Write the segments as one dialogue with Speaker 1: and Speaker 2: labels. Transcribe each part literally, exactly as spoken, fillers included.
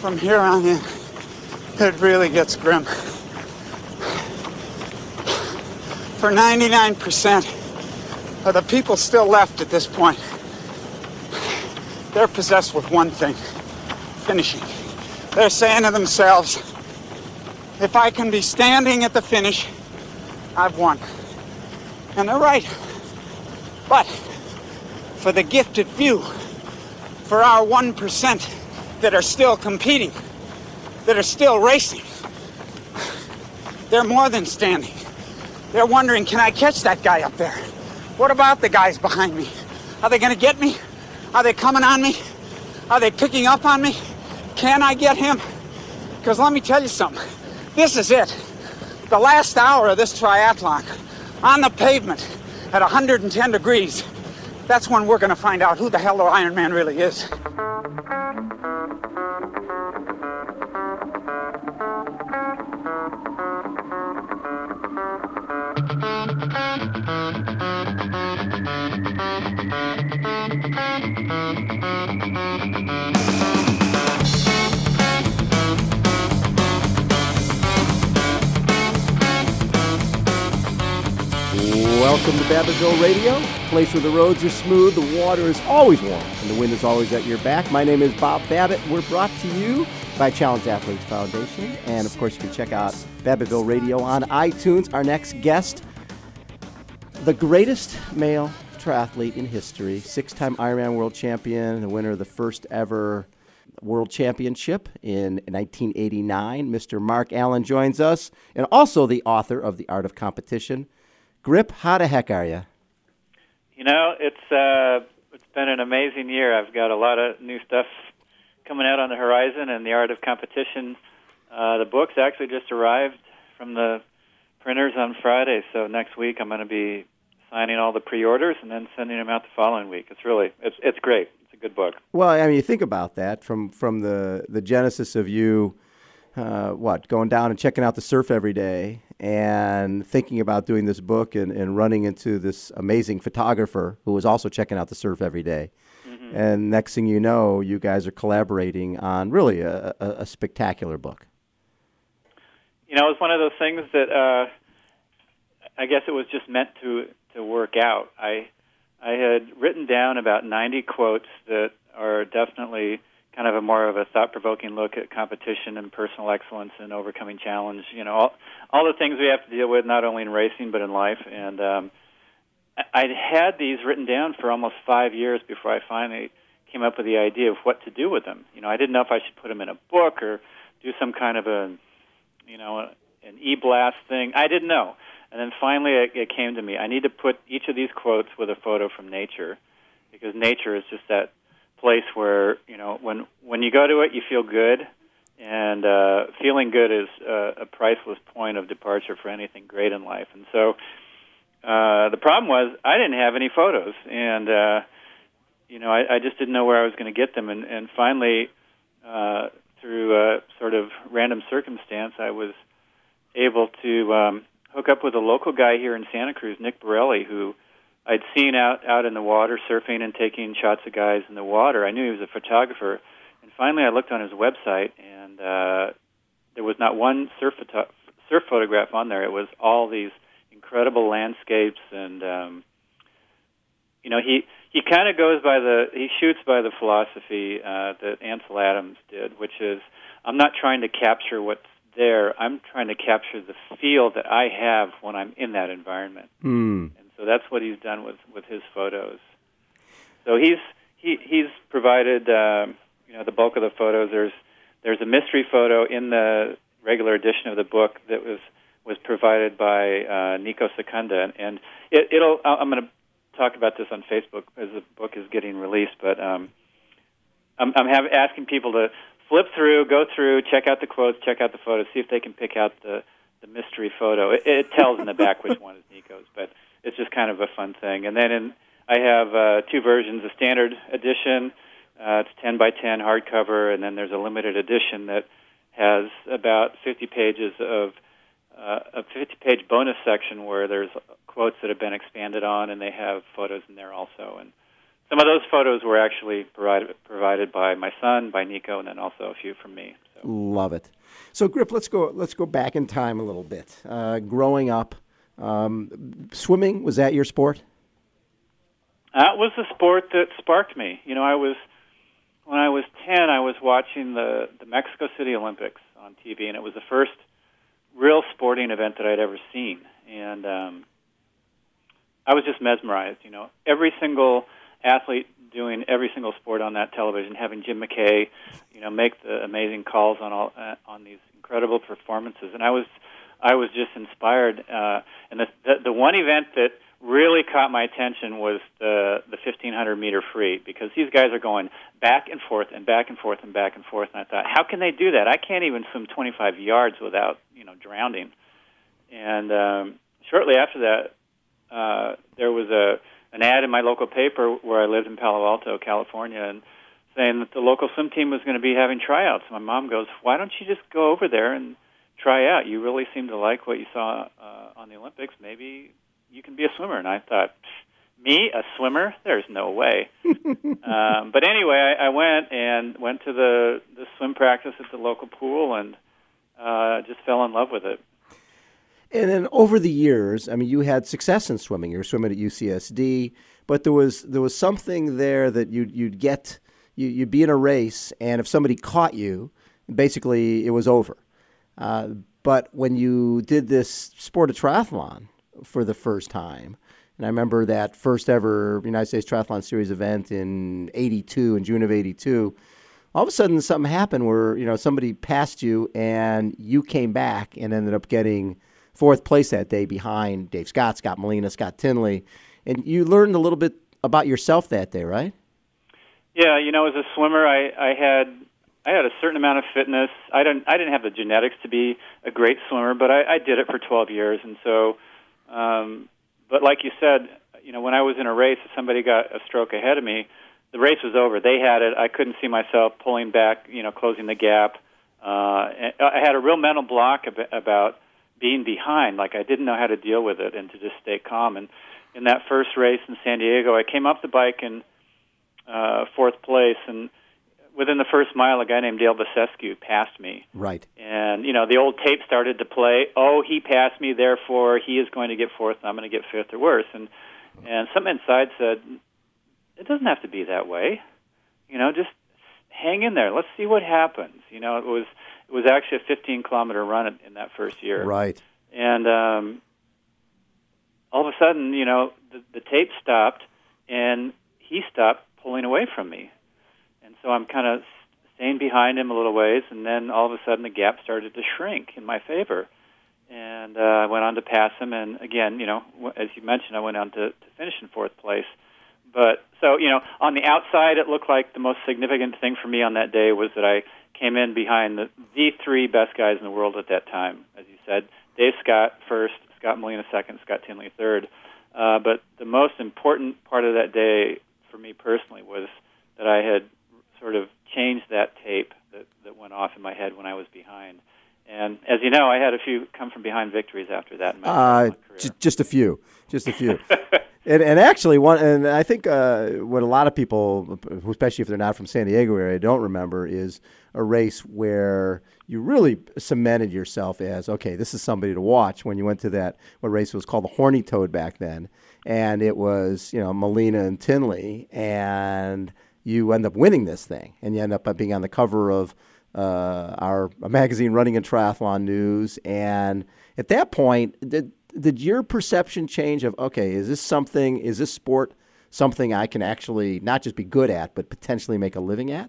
Speaker 1: from here on in, it really gets grim. For ninety-nine percent of the people still left at this point, they're possessed with one thing: finishing. They're saying to themselves, if I can be standing at the finish, I've won. And they're right. But for the gifted few, for our one percent that are still competing, that are still racing, they're more than standing. They're wondering, can I catch that guy up there? What about the guys behind me? Are they going to get me? Are they coming on me? Are they picking up on me? Can I get him? Because let me tell you something. This is it. The last hour of this triathlon, on the pavement at one hundred ten degrees, that's when we're going to find out who the hell the Ironman really is.
Speaker 2: Welcome to Babbittville Radio, a place where the roads are smooth, the water is always warm, and the wind is always at your back. My name is Bob Babbitt. We're brought to you by Challenge Athletes Foundation. And, of course, you can check out Babbittville Radio on iTunes. Our next guest, the greatest male triathlete in history, six-time Ironman world champion, the winner of the first ever world championship in nineteen eighty-nine. Mister Mark Allen joins us, and also the author of The Art of Competition. Grip, how the heck are you?
Speaker 3: You know, it's uh, it's been an amazing year. I've got a lot of new stuff coming out on the horizon, and The Art of Competition, uh, the book's actually just arrived from the printers on Friday, so next week I'm going to be signing all the pre-orders and then sending them out the following week. It's really, it's it's great. It's a good book.
Speaker 2: Well, I mean, you think about that, from, from the, the genesis of you, uh, what, going down and checking out the surf every day, and thinking about doing this book and, and running into this amazing photographer who was also checking out the surf every day. Mm-hmm. And next thing you know, you guys are collaborating on really a, a, a spectacular book.
Speaker 3: You know, it was one of those things that uh, I guess it was just meant to, to work out. I, I had written down about ninety quotes that are definitely kind of a more of a thought-provoking look at competition and personal excellence and overcoming challenge. You know, all, all the things we have to deal with, not only in racing but in life. And um, I'd had these written down for almost five years before I finally came up with the idea of what to do with them. You know, I didn't know if I should put them in a book or do some kind of a, you know, an e-blast thing. I didn't know. And then finally it, it came to me. I need to put each of these quotes with a photo from nature, because nature is just that place where, you know, when when you go to it, you feel good, and uh, feeling good is uh, a priceless point of departure for anything great in life. And so uh, the problem was I didn't have any photos, and uh, you know, I, I just didn't know where I was going to get them. And, and finally, uh, through a sort of random circumstance, I was able to um, hook up with a local guy here in Santa Cruz, Nick Borelli, who I'd seen out, out in the water surfing and taking shots of guys in the water. I knew he was a photographer. And finally I looked on his website, and uh, there was not one surf, photo- surf photograph on there. It was all these incredible landscapes. And, um, you know, he, he kind of goes by the, he shoots by the philosophy uh, that Ansel Adams did, which is, I'm not trying to capture what's there. I'm trying to capture the feel that I have when I'm in that environment.
Speaker 2: Mm.
Speaker 3: So that's what he's done with, with his photos. So he's he he's provided um, you know, the bulk of the photos. There's there's a mystery photo in the regular edition of the book that was was provided by uh, Nico Secunda, and, and it, it'll I'm going to talk about this on Facebook as the book is getting released. But um, I'm I'm have, asking people to flip through, go through, check out the quotes, check out the photos, see if they can pick out the the mystery photo. It, it tells in the back which one is Nico's, but it's just kind of a fun thing. And then in, I have uh, two versions, a standard edition, uh, it's ten by ten hardcover, and then there's a limited edition that has about fifty pages of uh, a fifty-page bonus section where there's quotes that have been expanded on, and they have photos in there also. And some of those photos were actually provided provided by my son, by Nico, and then also a few from me. So.
Speaker 2: Love it. So, Grip, let's go. Let's go back in time a little bit. Uh, growing up, um, swimming, was that your sport?
Speaker 3: That was the sport that sparked me. You know, I was when I was ten, I was watching the the Mexico City Olympics on T V, and it was the first real sporting event that I'd ever seen, and um, I was just mesmerized. You know, every single athlete doing every single sport on that television, having Jim McKay, you know, make the amazing calls on all uh, on these incredible performances, and I was I was just inspired. Uh, and the, the the one event that really caught my attention was the the fifteen hundred meter free, because these guys are going back and forth and back and forth and back and forth, and I thought, how can they do that? I can't even swim twenty-five yards without, you know, drowning. And um, shortly after that, uh, there was a an ad in my local paper where I lived in Palo Alto, California, and saying that the local swim team was going to be having tryouts. My mom goes, why don't you just go over there and try out? You really seem to like what you saw uh, on the Olympics. Maybe you can be a swimmer. And I thought, me, a swimmer? There's no way. um, but anyway, I, I went and went to the, the swim practice at the local pool and uh, just fell in love with it.
Speaker 2: And then over the years, I mean, you had success in swimming. You were swimming at U C S D, but there was there was something there that you'd you'd get you, you'd be in a race, and if somebody caught you, basically it was over. Uh, but when you did this sport of triathlon for the first time, and I remember that first ever United States Triathlon Series event in eighty-two, in June of eighty-two. All of a sudden, something happened where, you know, somebody passed you, and you came back and ended up getting fourth place that day behind Dave Scott, Scott Molina, Scott Tinley. And you learned a little bit about yourself that day, right?
Speaker 3: Yeah, you know, as a swimmer, I, I had I had a certain amount of fitness. I didn't I didn't have the genetics to be a great swimmer, but I, I did it for twelve years. And so, um, but like you said, you know, when I was in a race, if somebody got a stroke ahead of me, the race was over. They had it. I couldn't see myself pulling back, you know, closing the gap. Uh, I had a real mental block about being behind, like I didn't know how to deal with it and to just stay calm. And in that first race in San Diego, I came up the bike in uh, fourth place, and within the first mile, a guy named Dale Basescu passed me.
Speaker 2: Right.
Speaker 3: And, you know, the old tape started to play, oh, he passed me, therefore he is going to get fourth, and I'm going to get fifth or worse. And, and something inside said, it doesn't have to be that way. You know, just hang in there. Let's see what happens. You know, it was... It was actually a fifteen-kilometer run in that first year.
Speaker 2: Right.
Speaker 3: And um, all of a sudden, you know, the, the tape stopped, and he stopped pulling away from me. And so I'm kind of staying behind him a little ways, and then all of a sudden the gap started to shrink in my favor. And uh, I went on to pass him, and again, you know, as you mentioned, I went on to, to finish in fourth place. But so, you know, on the outside, it looked like the most significant thing for me on that day was that I came in behind the, the three best guys in the world at that time, as you said. Dave Scott first, Scott Molina second, Scott Tinley third. Uh, but the most important part of that day for me personally was that I had sort of changed that tape that, that went off in my head when I was behind. And as you know, I had a few come-from-behind victories after that in my,
Speaker 2: uh,
Speaker 3: my career.
Speaker 2: J- just a few, just a few. And, and actually, one, and I think uh, what a lot of people, especially if they're not from San Diego area, don't remember is a race where you really cemented yourself as, okay, this is somebody to watch when you went to that, what race was called the Horny Toad back then. And it was, you know, Molina and Tinley, and you end up winning this thing. And you end up being on the cover of uh, our magazine, Running and Triathlon News. And at that point, did Did your perception change of, okay, is this something, is this sport something I can actually not just be good at, but potentially make a living at?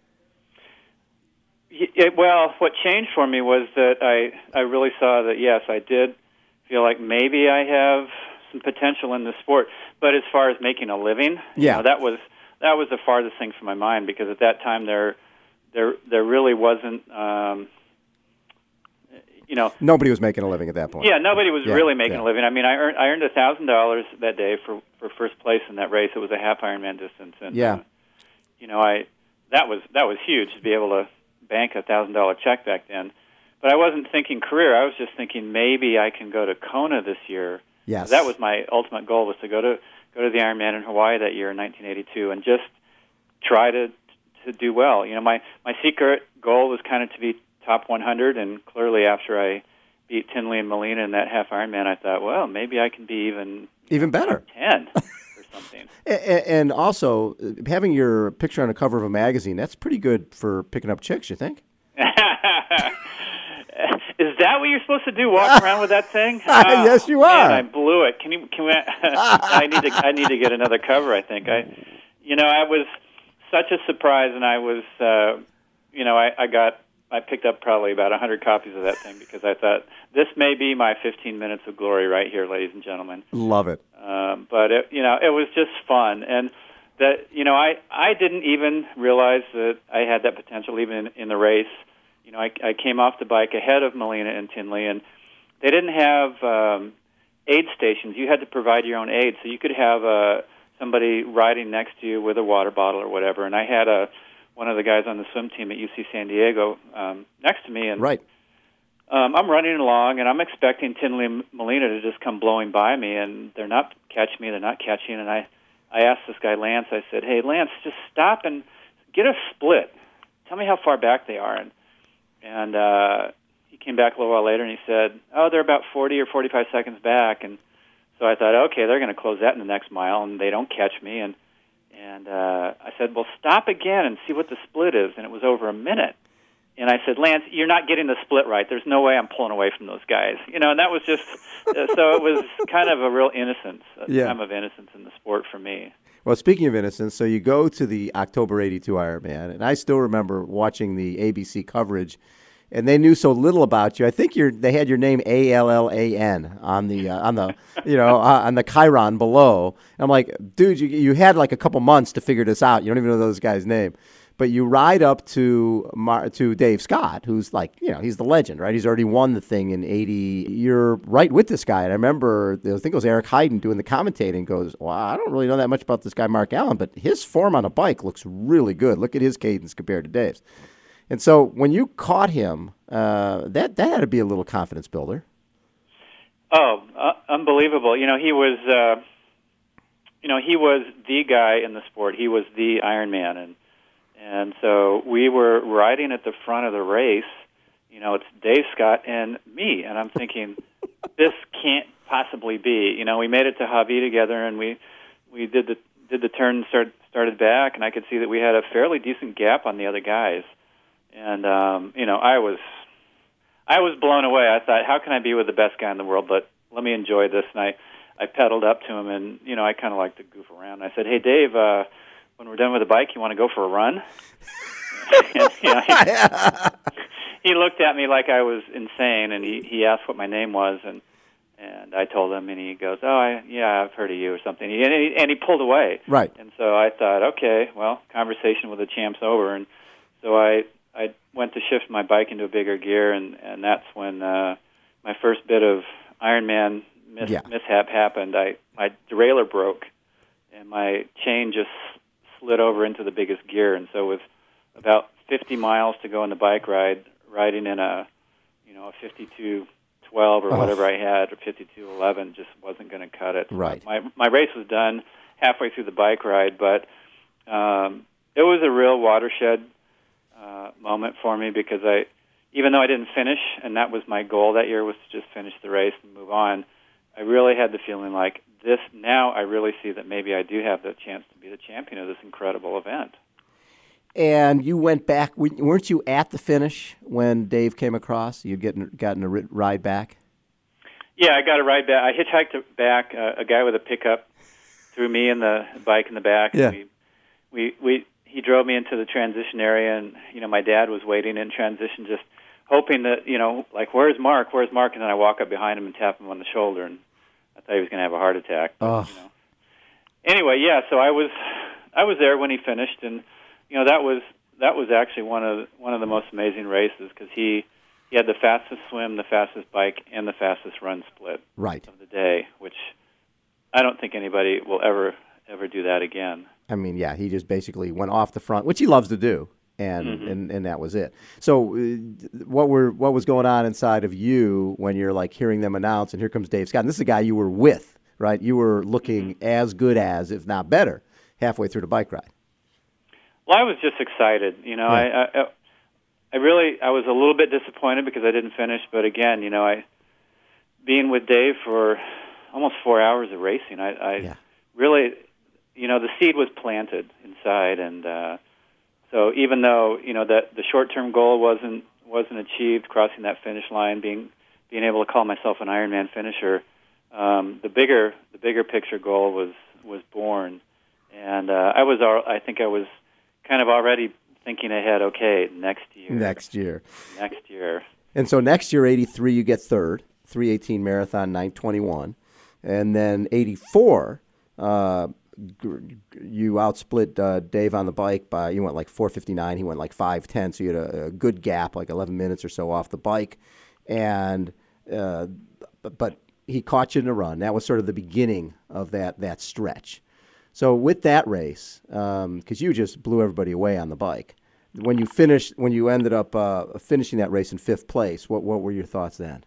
Speaker 3: It, well, what changed for me was that I, I really saw that, yes, I did feel like maybe I have some potential in the sport. But as far as making a living,
Speaker 2: yeah.
Speaker 3: you know, that was that was the farthest thing from my mind, because at that time there there there really wasn't um, You know,
Speaker 2: nobody was making a living at that point.
Speaker 3: Yeah, nobody was
Speaker 2: yeah,
Speaker 3: really making
Speaker 2: yeah.
Speaker 3: a living. I mean, I earned I earned a thousand dollars that day for, for first place in that race. It was a half Ironman distance, and
Speaker 2: yeah,
Speaker 3: uh, you know, I that was that was huge to be able to bank a thousand dollar check back then. But I wasn't thinking career. I was just thinking maybe I can go to Kona this year.
Speaker 2: Yes,
Speaker 3: that was my ultimate goal, was to go to go to the Ironman in Hawaii that year in nineteen eighty-two and just try to to do well. You know, my, my secret goal was kind of to be top one hundred, and clearly after I beat Tinley and Molina in that half Ironman, I thought, well, maybe I can be even
Speaker 2: even better,
Speaker 3: ten or something.
Speaker 2: And, and also, having your picture on the cover of a magazine, that's pretty good for picking up chicks, you think?
Speaker 3: Is that what you're supposed to do? Walk around with that thing? Oh,
Speaker 2: yes, you are.
Speaker 3: Man, I blew it. Can you? Can we? I need to. I need to get another cover. I think. I, you know, I was such a surprise, and I was, uh, you know, I, I got. I picked up probably about a hundred copies of that thing because I thought this may be my fifteen minutes of glory right here, ladies and gentlemen.
Speaker 2: Love it.
Speaker 3: Um, but it, you know, it was just fun, and that you know, I I didn't even realize that I had that potential even in, in the race. You know, I, I came off the bike ahead of Molina and Tinley, and they didn't have um, aid stations. You had to provide your own aid, so you could have uh, somebody riding next to you with a water bottle or whatever. And I had a one of the guys on the swim team at U C San Diego um, next to me, and
Speaker 2: right.
Speaker 3: um, I'm running along, and I'm expecting Tinley and Molina to just come blowing by me, and they're not catching me. They're not catching, and I, I asked this guy Lance. I said, "Hey, Lance, just stop and get a split. Tell me how far back they are." And And uh, he came back a little while later, and he said, oh, they're about forty or forty-five seconds back. And so I thought, okay, they're going to close that in the next mile, and they don't catch me. And and uh, I said, well, stop again and see what the split is. And it was over a minute. And I said, Lance, you're not getting the split right. There's no way I'm pulling away from those guys. You know, and that was just, uh, so it was kind of a real innocence, a
Speaker 2: yeah.
Speaker 3: time of innocence in the sport for me.
Speaker 2: Well, speaking of innocence, so you go to the October eighty-two Ironman, and I still remember watching the A B C coverage, and they knew so little about you. I think you're, they had your name A L L A N on the uh, on the you know uh, on the chyron below. And I'm like, dude, you you had like a couple months to figure this out. You don't even know those guys' name, but you ride up to Mar- to Dave Scott, who's like, you know, he's the legend, right? He's already won the thing in eighty. You're right with this guy, and I remember I think it was Eric Heiden doing the commentating. Goes, well, I don't really know that much about this guy Mark Allen, but his form on a bike looks really good. Look at his cadence compared to Dave's. And so when you caught him, uh, that that had to be a little confidence builder.
Speaker 3: Oh, uh, unbelievable! You know, he was, uh, you know, he was the guy in the sport. He was the Ironman, and and so we were riding at the front of the race. You know, it's Dave Scott and me, and I'm thinking, this can't possibly be. You know, we made it to Hawi together, and we we did the did the turn and start, started back, and I could see that we had a fairly decent gap on the other guys. And, um, you know, I was I was blown away. I thought, how can I be with the best guy in the world? But let me enjoy this. And I, I pedaled up to him, and, you know, I kind of like to goof around. I said, hey, Dave, uh, when we're done with the bike, you want to go for a run? and, you know, he, he looked at me like I was insane, and he, he asked what my name was, and and I told him, and he goes, oh, I, yeah, I've heard of you or something. And he, and he pulled away.
Speaker 2: Right.
Speaker 3: And so I thought, okay, well, conversation with the champ's over. And so I... I went to shift my bike into a bigger gear, and, and that's when uh, my first bit of Ironman mis-
Speaker 2: yeah.
Speaker 3: mishap happened. I my derailleur broke, and my chain just slid over into the biggest gear. And so with about fifty miles to go on the bike ride, riding in a you know a fifty-two twelve or
Speaker 2: oh.
Speaker 3: whatever I had, or fifty-two eleven, just wasn't going to cut it.
Speaker 2: Right.
Speaker 3: So my my race was done halfway through the bike ride, but um, it was a real watershed Uh, moment for me, because I, even though I didn't finish, and that was my goal that year, was to just finish the race and move on, I really had the feeling like this, now I really see that maybe I do have the chance to be the champion of this incredible event.
Speaker 2: And you went back, weren't you at the finish when Dave came across? You'd gotten, gotten a ride back?
Speaker 3: Yeah, I got a ride back. I hitchhiked back. Uh, a guy with a pickup threw me and the bike in the back.
Speaker 2: Yeah.
Speaker 3: And we, we, we, he drove me into the transition area, and, you know, my dad was waiting in transition, just hoping that, you know, like, where's Mark, where's Mark? And then I walk up behind him and tap him on the shoulder, and I thought he was going to have a heart attack. But,
Speaker 2: oh.
Speaker 3: you know. Anyway, yeah, so I was I was there when he finished, and, you know, that was that was actually one of one of the most amazing races, because he, he had the fastest swim, the fastest bike, and the fastest run split
Speaker 2: right.
Speaker 3: of the day, which I don't think anybody will ever, ever do that again.
Speaker 2: I mean, yeah, he just basically went off the front, which he loves to do, and mm-hmm. and, and that was it. So, uh, what were what was going on inside of you when you're like hearing them announce, and here comes Dave Scott? And this is a guy you were with right? You were looking as good as, if not better, halfway through the bike ride.
Speaker 3: Well, I was just excited. You know,
Speaker 2: Yeah.
Speaker 3: I, I I really I was a little bit disappointed because I didn't finish. But again, you know, I being with Dave for almost four hours of racing, I, I
Speaker 2: Yeah.
Speaker 3: really, you know, the seed was planted inside, and uh, so even though you know that the short-term goal wasn't wasn't achieved, crossing that finish line, being being able to call myself an Ironman finisher, um, the bigger the bigger picture goal was was born, and uh, I was al- I think I was kind of already thinking ahead. Okay, next year,
Speaker 2: Next year.
Speaker 3: next year.
Speaker 2: And so next year, eighty-three, you get third, three eighteen marathon, nine twenty-one. And then eighty-four, uh, g- you outsplit uh, Dave on the bike by, you went like four fifty-nine, he went like five ten, so you had a, a good gap, like eleven minutes or so off the bike. And uh, but, but he caught you in a run. That was sort of the beginning of that that stretch. So with that race, because um, you just blew everybody away on the bike, when you finished, when you ended up uh, finishing that race in fifth place, what what were your thoughts then?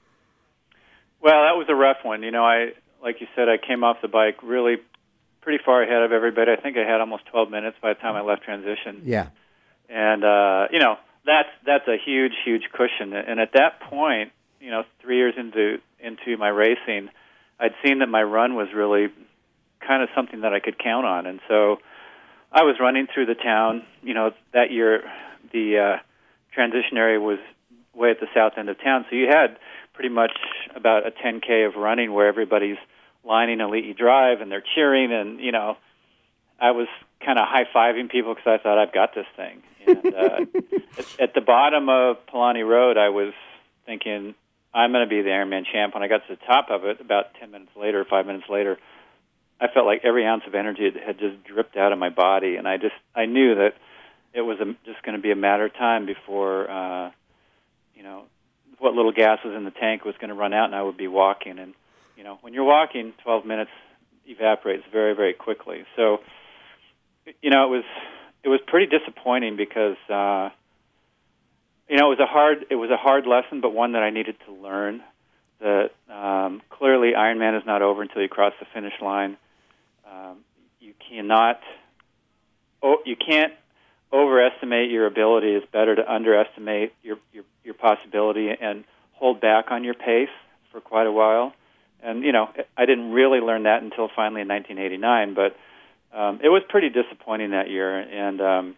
Speaker 3: Well, that was a rough one. You know, I like you said, I came off the bike really pretty far ahead of everybody. I think I had almost twelve minutes by the time I left transition.
Speaker 2: Yeah.
Speaker 3: And uh, you know, that's that's a huge, huge cushion. And at that point, you know, three years into into my racing, I'd seen that my run was really kind of something that I could count on. And so I was running through the town. You know, that year the uh, transition area was way at the south end of town, so you had pretty much about a ten K of running where everybody's lining Elite Drive and they're cheering, and you know, I was kind of high-fiving people because I thought I've got this thing. And uh, at, at the bottom of Palani Road, I was thinking I'm going to be the Ironman champ. When I got to the top of it, about ten minutes later, five minutes later, I felt like every ounce of energy had just dripped out of my body, and I just I knew that it was a, just going to be a matter of time before uh, you know, what little gas was in the tank was going to run out, and I would be walking. And you know, when you're walking, twelve minutes evaporates very, very quickly. So, you know, it was it was pretty disappointing because uh, you know, it was a hard it was a hard lesson, but one that I needed to learn. That um, clearly Ironman is not over until you cross the finish line. Um, you cannot oh, you can't overestimate your ability. It's better to underestimate your, your your possibility and hold back on your pace for quite a while. And, you know, I didn't really learn that until finally in nineteen eighty-nine, but um, it was pretty disappointing that year. And um,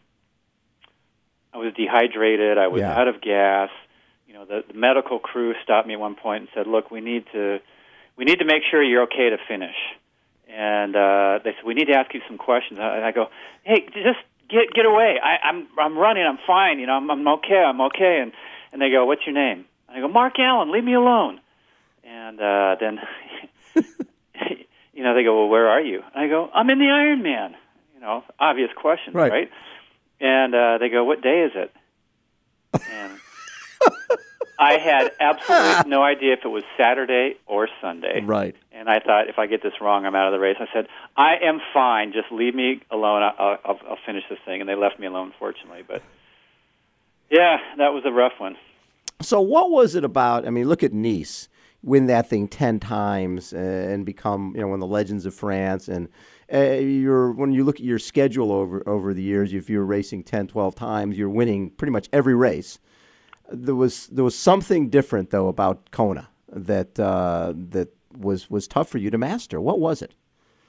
Speaker 3: I was dehydrated. I was
Speaker 2: Yeah.
Speaker 3: out of gas. You know, the, the medical crew stopped me at one point and said, look, we need to we need to make sure you're okay to finish. And uh, they said, we need to ask you some questions. And I go, hey, just get get away. I, I'm I'm running. I'm fine. You know, I'm, I'm okay. I'm okay. And and they go, what's your name? And I go, Mark Allen. Leave me alone. And uh, then, you know, they go, well, where are you? And I go, I'm in the Ironman. You know, obvious question,
Speaker 2: Right.
Speaker 3: right? And uh, they go, what day is it? And I had absolutely no idea if it was Saturday or Sunday.
Speaker 2: Right.
Speaker 3: And I thought, if I get this wrong, I'm out of the race. I said, I am fine. Just leave me alone. I'll, I'll, I'll finish this thing. And they left me alone, fortunately. But, yeah, that was a rough one.
Speaker 2: So what was it about? I mean, look at Nice, win that thing ten times and become, you know, one of the legends of France. And uh, you're when you look at your schedule over over the years, if you're racing ten, twelve times, you're winning pretty much every race. There was there was something different though about Kona that uh, that was was tough for you to master. What was it?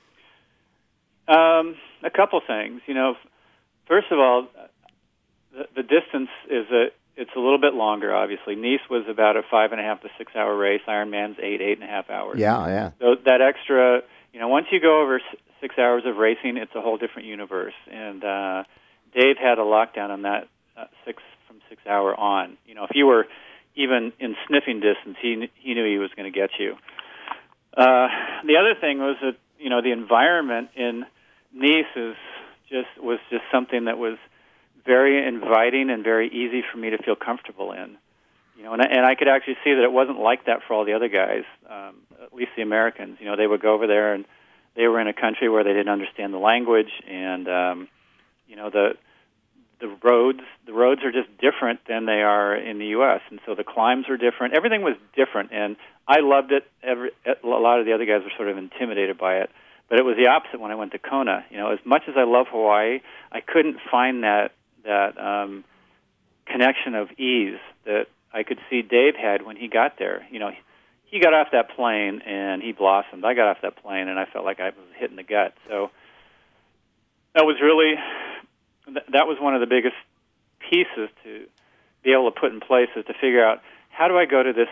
Speaker 3: Um, a couple things. You know, first of all, the, the distance is a it's a little bit longer. Obviously, Nice was about a five and a half to six hour race. Ironman's eight eight and a half hours.
Speaker 2: Yeah, yeah.
Speaker 3: So that extra, you know, once you go over six hours of racing, it's a whole different universe. And uh, Dave had a lockdown on that uh, six from six hour on. You know, if you were even in sniffing distance, he he knew he was going to get you. Uh, the other thing was that, you know, the environment in Nice is just was just something that was very inviting and very easy for me to feel comfortable in. You know, and I, and I could actually see that it wasn't like that for all the other guys, um, at least the Americans. You know, they would go over there and they were in a country where they didn't understand the language, and um, you know, the the roads the roads are just different than they are in the U S, and so the climbs were different. Everything was different, and I loved it. Every, a lot of the other guys were sort of intimidated by it, but it was the opposite when I went to Kona. You know, as much as I love Hawaii, I couldn't find that that um, connection of ease that I could see Dave had when he got there. You know, he got off that plane and he blossomed. I got off that plane and I felt like I was hit in the gut. So that was really, that was one of the biggest pieces to be able to put in place, is to figure out, how do I go to this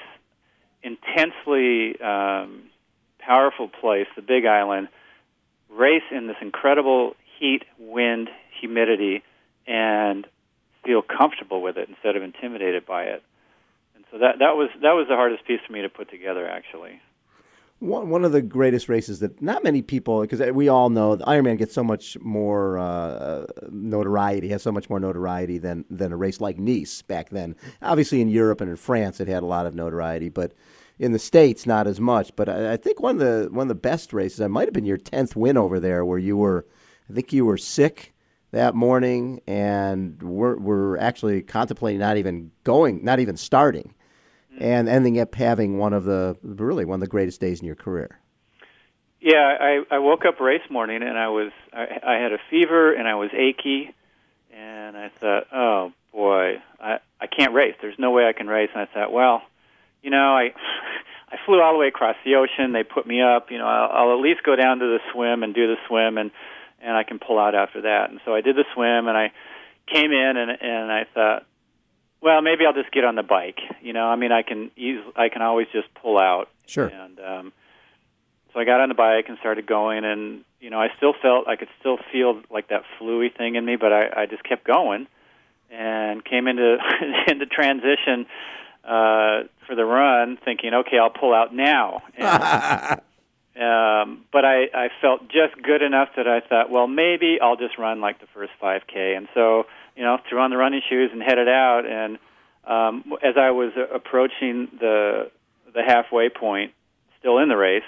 Speaker 3: intensely um, powerful place, the Big Island, race in this incredible heat, wind, humidity, and feel comfortable with it instead of intimidated by it. And so that that was that was the hardest piece for me to put together, actually.
Speaker 2: One one of the greatest races that not many people, because we all know the Ironman gets so much more uh, notoriety, has so much more notoriety than than a race like Nice back then. Obviously, in Europe and in France, it had a lot of notoriety, but in the States, not as much. But I, I think one of the one of the best races, it might have been your tenth win over there, where you were, I think you were sick that morning, and we're, we're actually contemplating not even going, not even starting, and ending up having one of the, really one of the greatest days in your career.
Speaker 3: Yeah, I, I woke up race morning, and I was, I, I had a fever, and I was achy, and I thought, oh, boy, I, I can't race. There's no way I can race. And I thought, well, you know, I I flew all the way across the ocean. They put me up. You know, I'll, I'll at least go down to the swim and do the swim, and and I can pull out after that. And so I did the swim, and I came in, and and I thought, well, maybe I'll just get on the bike. You know, I mean, I can use, I can always just pull out.
Speaker 2: Sure.
Speaker 3: And um, so I got on the bike and started going, and you know, I still felt, I could still feel like that fluey thing in me, but I, I just kept going, and came into into transition uh, for the run, thinking, okay, I'll pull out now. And, Um, but I, I felt just good enough that I thought, well, maybe I'll just run like the first five K. And so, you know, threw on the running shoes and headed out. And um, as I was approaching the the halfway point, still in the race,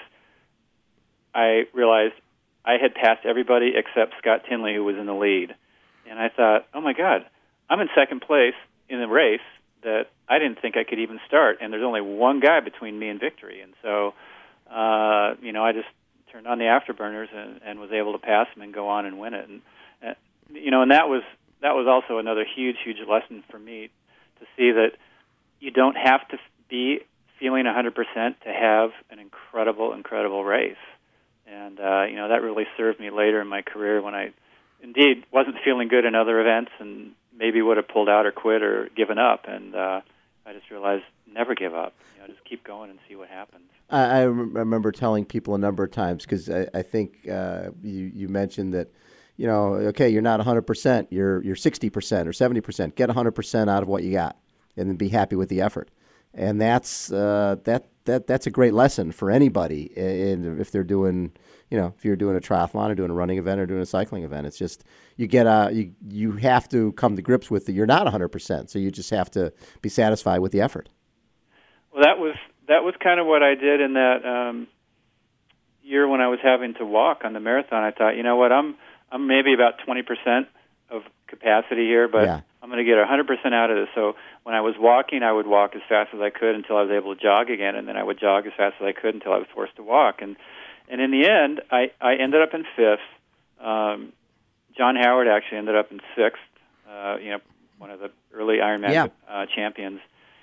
Speaker 3: I realized I had passed everybody except Scott Tinley, who was in the lead. And I thought, oh, my God, I'm in second place in the race that I didn't think I could even start. And there's only one guy between me and victory. And so... Uh, you know, I just turned on the afterburners and, and was able to pass him and go on and win it. And uh, you know, and that was that was also another huge, huge lesson for me, to see that you don't have to be feeling one hundred percent to have an incredible, incredible race. And uh, you know, that really served me later in my career when I, indeed, wasn't feeling good in other events and maybe would have pulled out or quit or given up. And uh, I just realized, never give up. You know, just keep going and see what happens.
Speaker 2: I, I remember telling people a number of times, because I, I think uh, you, you mentioned that, you know, okay, you're not one hundred percent, you're you're sixty percent or seventy percent. Get one hundred percent out of what you got, and then be happy with the effort. And that's uh, that that that's a great lesson for anybody. In, if they're doing, you know, if you're doing a triathlon or doing a running event or doing a cycling event, it's just you get a you you have to come to grips with that you're not one hundred percent. So you just have to be satisfied with the effort.
Speaker 3: Well, that was. That was kind of what I did in that um, year when I was having to walk on the marathon. I thought, you know what, I'm I'm maybe about twenty percent of capacity here, but
Speaker 2: yeah.
Speaker 3: I'm going to get one hundred percent out of this. So when I was walking, I would walk as fast as I could until I was able to jog again, and then I would jog as fast as I could until I was forced to walk. And and in the end, I, I ended up in fifth. Um, John Howard actually ended up in sixth, uh, you know, one of the early Ironman
Speaker 2: yeah.
Speaker 3: uh, champions.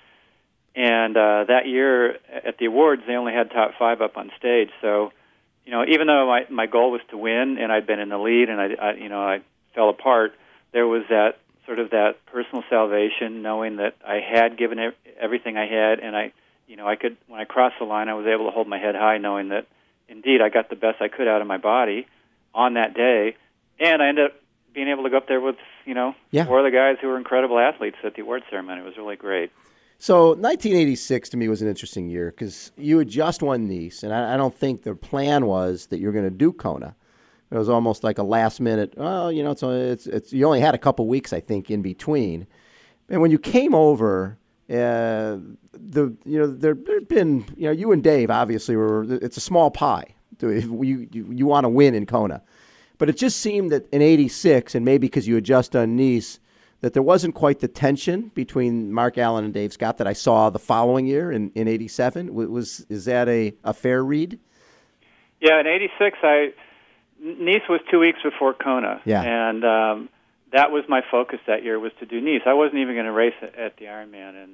Speaker 3: And uh, that year at the awards, they only had top five up on stage. So, you know, even though my my goal was to win, and I'd been in the lead, and I, I you know I fell apart, there was that sort of that personal salvation, knowing that I had given everything I had, and I, you know, I could when I crossed the line, I was able to hold my head high, knowing that indeed I got the best I could out of my body on that day, and I ended up being able to go up there with you know
Speaker 2: yeah.
Speaker 3: four other guys who were incredible athletes at the award ceremony. It was really great.
Speaker 2: So nineteen eighty-six to me was an interesting year, because you had just won Nice, and I, I don't think the plan was that you're going to do Kona. It was almost like a last minute. Well, you know, it's it's, it's you only had a couple weeks, I think, in between. And when you came over, uh, the you know there had been you know you and Dave obviously were. It's a small pie. You you, you want to win in Kona, but it just seemed that in eighty-six, and maybe because you had just done Nice, that there wasn't quite the tension between Mark Allen and Dave Scott that I saw the following year in, in eighty-seven. Was is that a, a fair read?
Speaker 3: Yeah, in eighty-six, I Nice was two weeks before Kona,
Speaker 2: yeah.
Speaker 3: and um, that was my focus that year, was to do Nice. I wasn't even going to race at, at the Ironman, and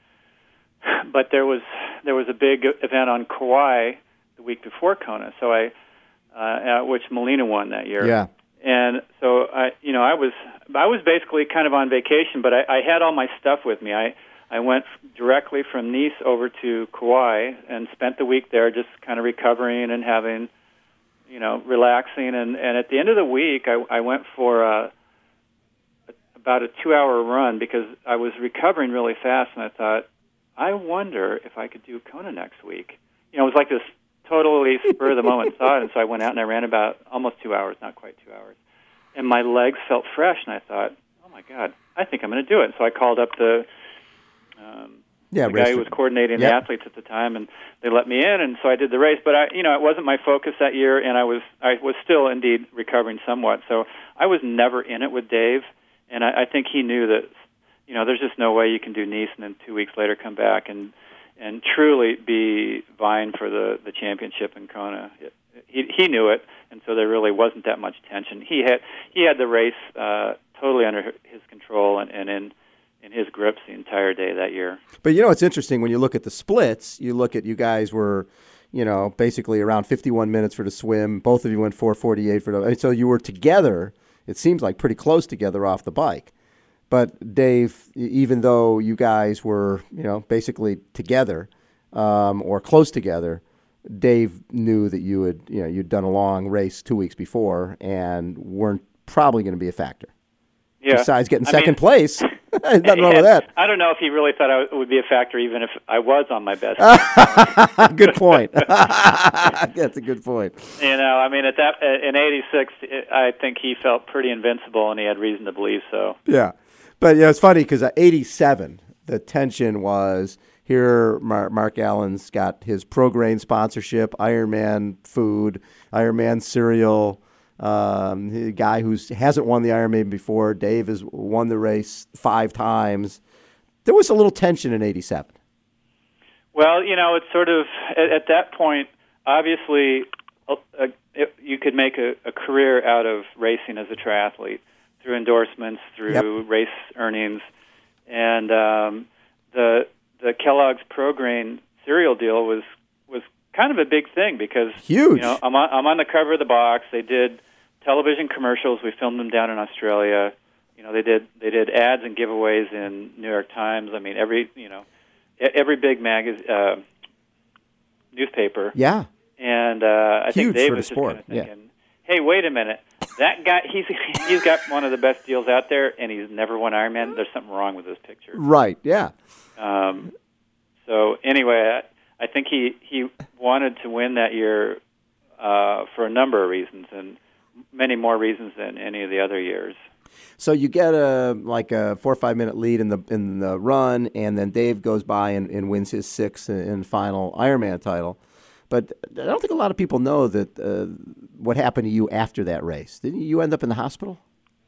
Speaker 3: um, but there was there was a big event on Kauai the week before Kona, so I uh, which Molina won that year.
Speaker 2: Yeah.
Speaker 3: And so I, you know, I was I was basically kind of on vacation, but I, I had all my stuff with me. I I went directly from Nice over to Kauai and spent the week there, just kind of recovering and having, you know, relaxing. And, and at the end of the week, I, I went for uh, about a two-hour run because I was recovering really fast, and I thought, I wonder if I could do Kona next week. You know, it was like this totally spur of the moment thought, and so I went out and I ran about almost two hours, not quite two hours. And my legs felt fresh, and I thought, oh, my God, I think I'm going to do it. So I called up the, um,
Speaker 2: yeah,
Speaker 3: the guy who was coordinating
Speaker 2: yep.
Speaker 3: the athletes at the time, and they let me in, and so I did the race. But, I, you know, it wasn't my focus that year, and I was I was still, indeed, recovering somewhat. So I was never in it with Dave, and I, I think he knew that, you know, there's just no way you can do Nice and then two weeks later come back and and truly be vying for the, the championship in Kona. It, he he knew it, and so there really wasn't that much tension. He had he had the race uh, totally under his control and, and in in his grips the entire day that year.
Speaker 2: But you know, it's interesting when you look at the splits. You look at you guys were, you know, basically around fifty-one minutes for the swim. Both of you went four forty-eight for the. I mean, so you were together. It seems like pretty close together off the bike. But Dave, even though you guys were, you know, basically together um, or close together, Dave knew that you had, you know, you'd done a long race two weeks before and weren't probably going to be a factor.
Speaker 3: Yeah.
Speaker 2: Besides getting
Speaker 3: I
Speaker 2: second
Speaker 3: mean,
Speaker 2: place, nothing wrong with that.
Speaker 3: I don't know if he really thought I would be a factor, even if I was on my best.
Speaker 2: Good point. That's a good point.
Speaker 3: You know, I mean, at that in eighty-six, I think he felt pretty invincible, and he had reason to believe so.
Speaker 2: Yeah. But yeah, it's funny because at eighty-seven, the tension was here. Mark, Mark Allen's got his Prograin sponsorship, Ironman food, Ironman cereal. Um, the guy who hasn't won the Ironman before, Dave, has won the race five times. There was a little tension in eighty-seven.
Speaker 3: Well, you know, it's sort of at, at that point. Obviously, uh, it, you could make a, a career out of racing as a triathlete. Through endorsements, through yep. race earnings, and um, the the Kellogg's Prograin cereal deal was was kind of a big thing because
Speaker 2: huge.
Speaker 3: You know, I'm on, I'm on the cover of the box. They did television commercials. We filmed them down in Australia. You know, they did they did ads and giveaways in New York Times. I mean, every you know every big magazine uh, newspaper.
Speaker 2: Yeah,
Speaker 3: and uh, I
Speaker 2: huge
Speaker 3: think Dave
Speaker 2: for
Speaker 3: was
Speaker 2: the sport.
Speaker 3: just kind of thinking,
Speaker 2: yeah.
Speaker 3: hey, wait a minute. That guy, he's he's got one of the best deals out there, and he's never won Ironman. There's something wrong with this picture.
Speaker 2: Right, yeah.
Speaker 3: Um, so anyway, I, I think he, he wanted to win that year uh, for a number of reasons, and many more reasons than any of the other years.
Speaker 2: So you get a like a four or five minute lead in the in the run, and then Dave goes by and, and wins his sixth and final Ironman title. But I don't think a lot of people know that uh, what happened to you after that race. Didn't you end up in the hospital?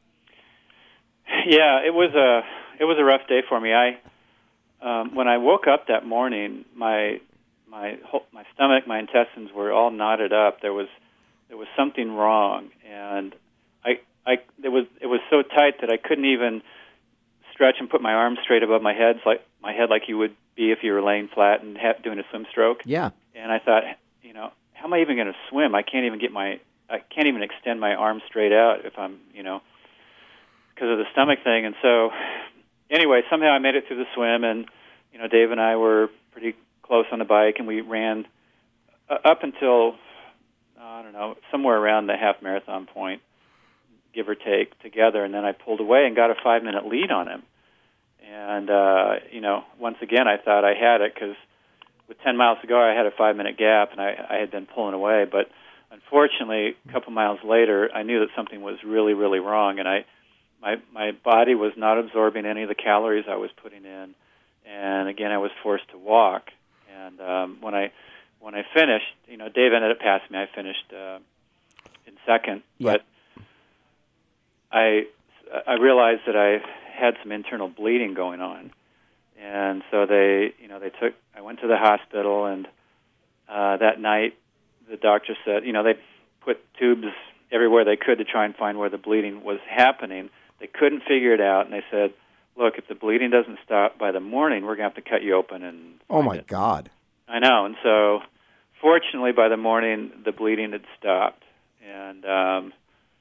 Speaker 3: Yeah, it was a it was a rough day for me. I um, when I woke up that morning, my my whole, my stomach, my intestines were all knotted up. There was there was something wrong, and I I it was it was so tight that I couldn't even stretch and put my arms straight above my head, like my head, like you would be if you were laying flat and ha- doing a swim stroke.
Speaker 2: Yeah.
Speaker 3: And I thought, you know, how am I even going to swim? I can't even get my, I can't even extend my arms straight out if I'm, you know, because of the stomach thing. And so, anyway, somehow I made it through the swim, and you know, Dave and I were pretty close on the bike, and we ran uh, up until uh, I don't know, somewhere around the half marathon point, give or take, together. And then I pulled away and got a five minute lead on him. And uh, you know, once again, I thought I had it because with ten miles to go, I had a five-minute gap, and I, I had been pulling away. But unfortunately, a couple miles later, I knew that something was really, really wrong, and I, my my body was not absorbing any of the calories I was putting in. And again, I was forced to walk. And um, when I when I finished, you know, Dave ended up passing me. I finished uh, in second,
Speaker 2: yeah.
Speaker 3: but I I realized that I had some internal bleeding going on, and so they, you know, they took. I went to the hospital, and uh, that night the doctor said, you know, they put tubes everywhere they could to try and find where the bleeding was happening. They couldn't figure it out, and they said, look, if the bleeding doesn't stop by the morning, we're going to have to cut you open. And
Speaker 2: oh, my
Speaker 3: it.
Speaker 2: God.
Speaker 3: I know. And so, fortunately, by the morning, the bleeding had stopped. And um,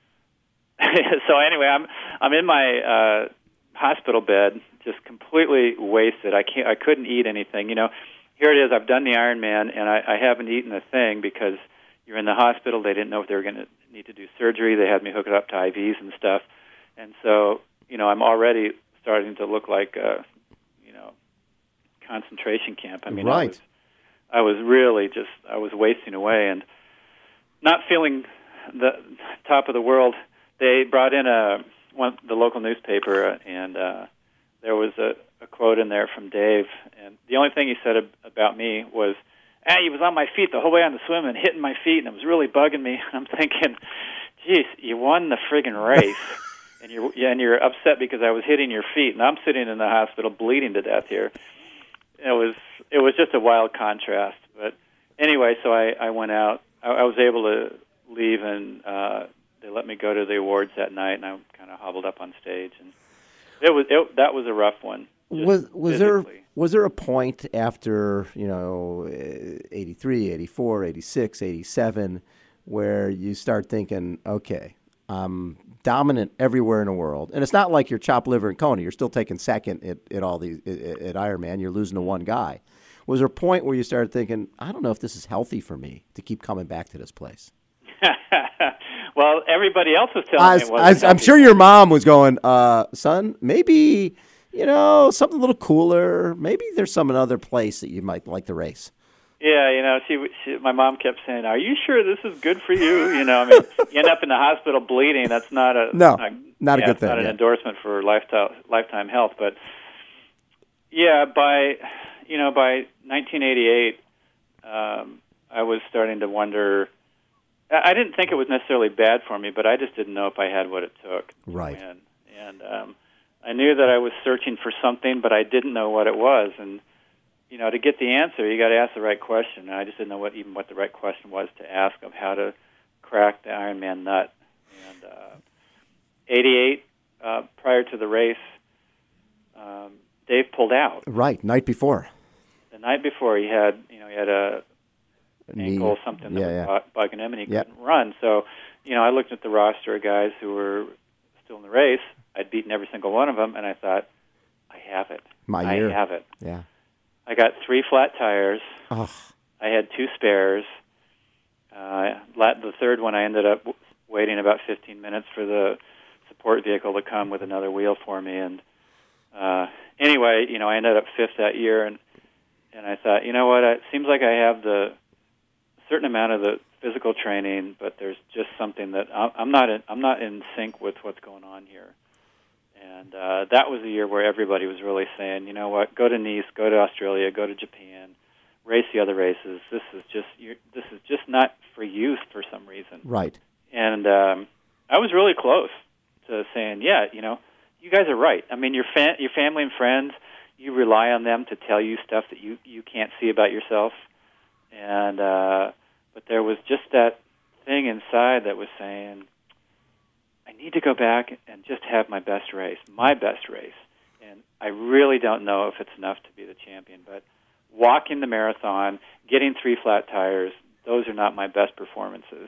Speaker 3: so anyway, I'm I'm in my uh, hospital bed, just completely wasted. I can't. I couldn't eat anything. You know, here it is. I've done the Ironman, and I, I haven't eaten a thing because you're in the hospital. They didn't know if they were going to need to do surgery. They had me hooked up to I Vs and stuff. And so, you know, I'm already starting to look like a, you know, concentration camp. I mean,
Speaker 2: right.
Speaker 3: I was, I was really just, I was wasting away and not feeling the top of the world. They brought in a one, the local newspaper, and uh, there was a, a quote in there from Dave. And the only thing he said ab- about me was, ah, he was on my feet the whole way on the swim and hitting my feet, and it was really bugging me. I'm thinking, geez, you won the friggin' race. And you're yeah, and you're upset because I was hitting your feet, and I'm sitting in the hospital bleeding to death here. It was it was just a wild contrast. But anyway, so I, I went out. I, I was able to leave, and uh, they let me go to the awards that night, and I kind of hobbled up on stage, and it was it, that was a rough one.
Speaker 2: Was was there
Speaker 3: physically.
Speaker 2: was there a point after, you know, eighty-three, eighty-four, eighty-six, eighty-seven where you start thinking, okay, I'm dominant everywhere in the world, and it's not like you're chopped liver and Kona. You're still taking second at, at all these at, at Ironman. You're losing to one guy. Was there a point where you started thinking, I don't know if this is healthy for me to keep coming back to this place?
Speaker 3: Well, everybody else was telling
Speaker 2: I,
Speaker 3: me it wasn't
Speaker 2: I, I'm
Speaker 3: healthy.
Speaker 2: sure your mom was going, uh, son, maybe, you know, something a little cooler. Maybe there's some other place that you might like to race.
Speaker 3: Yeah, you know, she, she, my mom kept saying, "Are you sure this is good for you?" You know, I mean, you end up in the hospital bleeding. That's not a
Speaker 2: no,
Speaker 3: not,
Speaker 2: not a
Speaker 3: yeah,
Speaker 2: good
Speaker 3: it's
Speaker 2: thing.
Speaker 3: Not an
Speaker 2: yeah.
Speaker 3: endorsement for lifetime lifetime health, but yeah, by you know, by nineteen eighty-eight, um, I was starting to wonder. I didn't think it was necessarily bad for me, but I just didn't know if I had what it took to
Speaker 2: Right.
Speaker 3: win. And um, I knew that I was searching for something, but I didn't know what it was. And you know, to get the answer, you got to ask the right question. And I just didn't know what even what the right question was to ask of how to crack the Ironman nut. And uh, eighty-eight, uh, prior to the race, um, Dave pulled out.
Speaker 2: Right, night before.
Speaker 3: The night before, he had you know he had a
Speaker 2: Knee.
Speaker 3: ankle, something that
Speaker 2: yeah,
Speaker 3: was
Speaker 2: yeah.
Speaker 3: bugging him, and he
Speaker 2: Yep.
Speaker 3: couldn't run. So, you know, I looked at the roster of guys who were still in the race. I'd beaten every single one of them, and I thought, I have it.
Speaker 2: My
Speaker 3: I
Speaker 2: year.
Speaker 3: have it.
Speaker 2: Yeah.
Speaker 3: I got three flat tires.
Speaker 2: Oh.
Speaker 3: I had two spares. Uh, la- the third one, I ended up w- waiting about fifteen minutes for the support vehicle to come with another wheel for me. And uh, anyway, you know, I ended up fifth that year, and and I thought, you know what? It seems like I have the certain amount of the physical training, but there's just something that I'm I'm not in, I'm not in sync with what's going on here. And uh, that was the year where everybody was really saying, you know what, go to Nice, go to Australia, go to Japan, race the other races. This is just you're, this is just not for youth for some reason.
Speaker 2: Right.
Speaker 3: And um, I was really close to saying, yeah, you know, you guys are right. I mean, your fa- your family and friends, you rely on them to tell you stuff that you, you can't see about yourself. And uh, but there was just that thing inside that was saying, I need to go back and just have my best race, my best race. And I really don't know if it's enough to be the champion, but walking the marathon, getting three flat tires, those are not my best performances.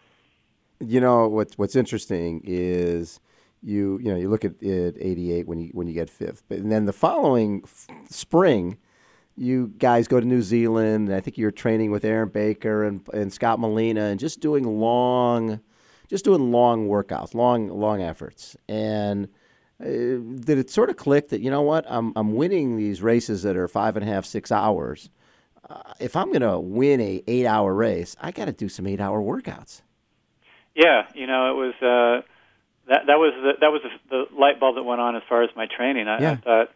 Speaker 2: You know what's what's interesting is you you know you look at it eighty-eight when you when you get fifth, but and then the following f- spring, you guys go to New Zealand. And I think you're training with Aaron Baker and and Scott Molina and just doing long, just doing long workouts, long long efforts. And uh, did it sort of click that you know what I'm I'm winning these races that are five and a half six hours. Uh, if I'm going to win a eight hour race, I got to do some eight hour workouts.
Speaker 3: Yeah, you know, it was uh, that. That was the, that was the, the light bulb that went on as far as my training. I,
Speaker 2: Yeah.
Speaker 3: I thought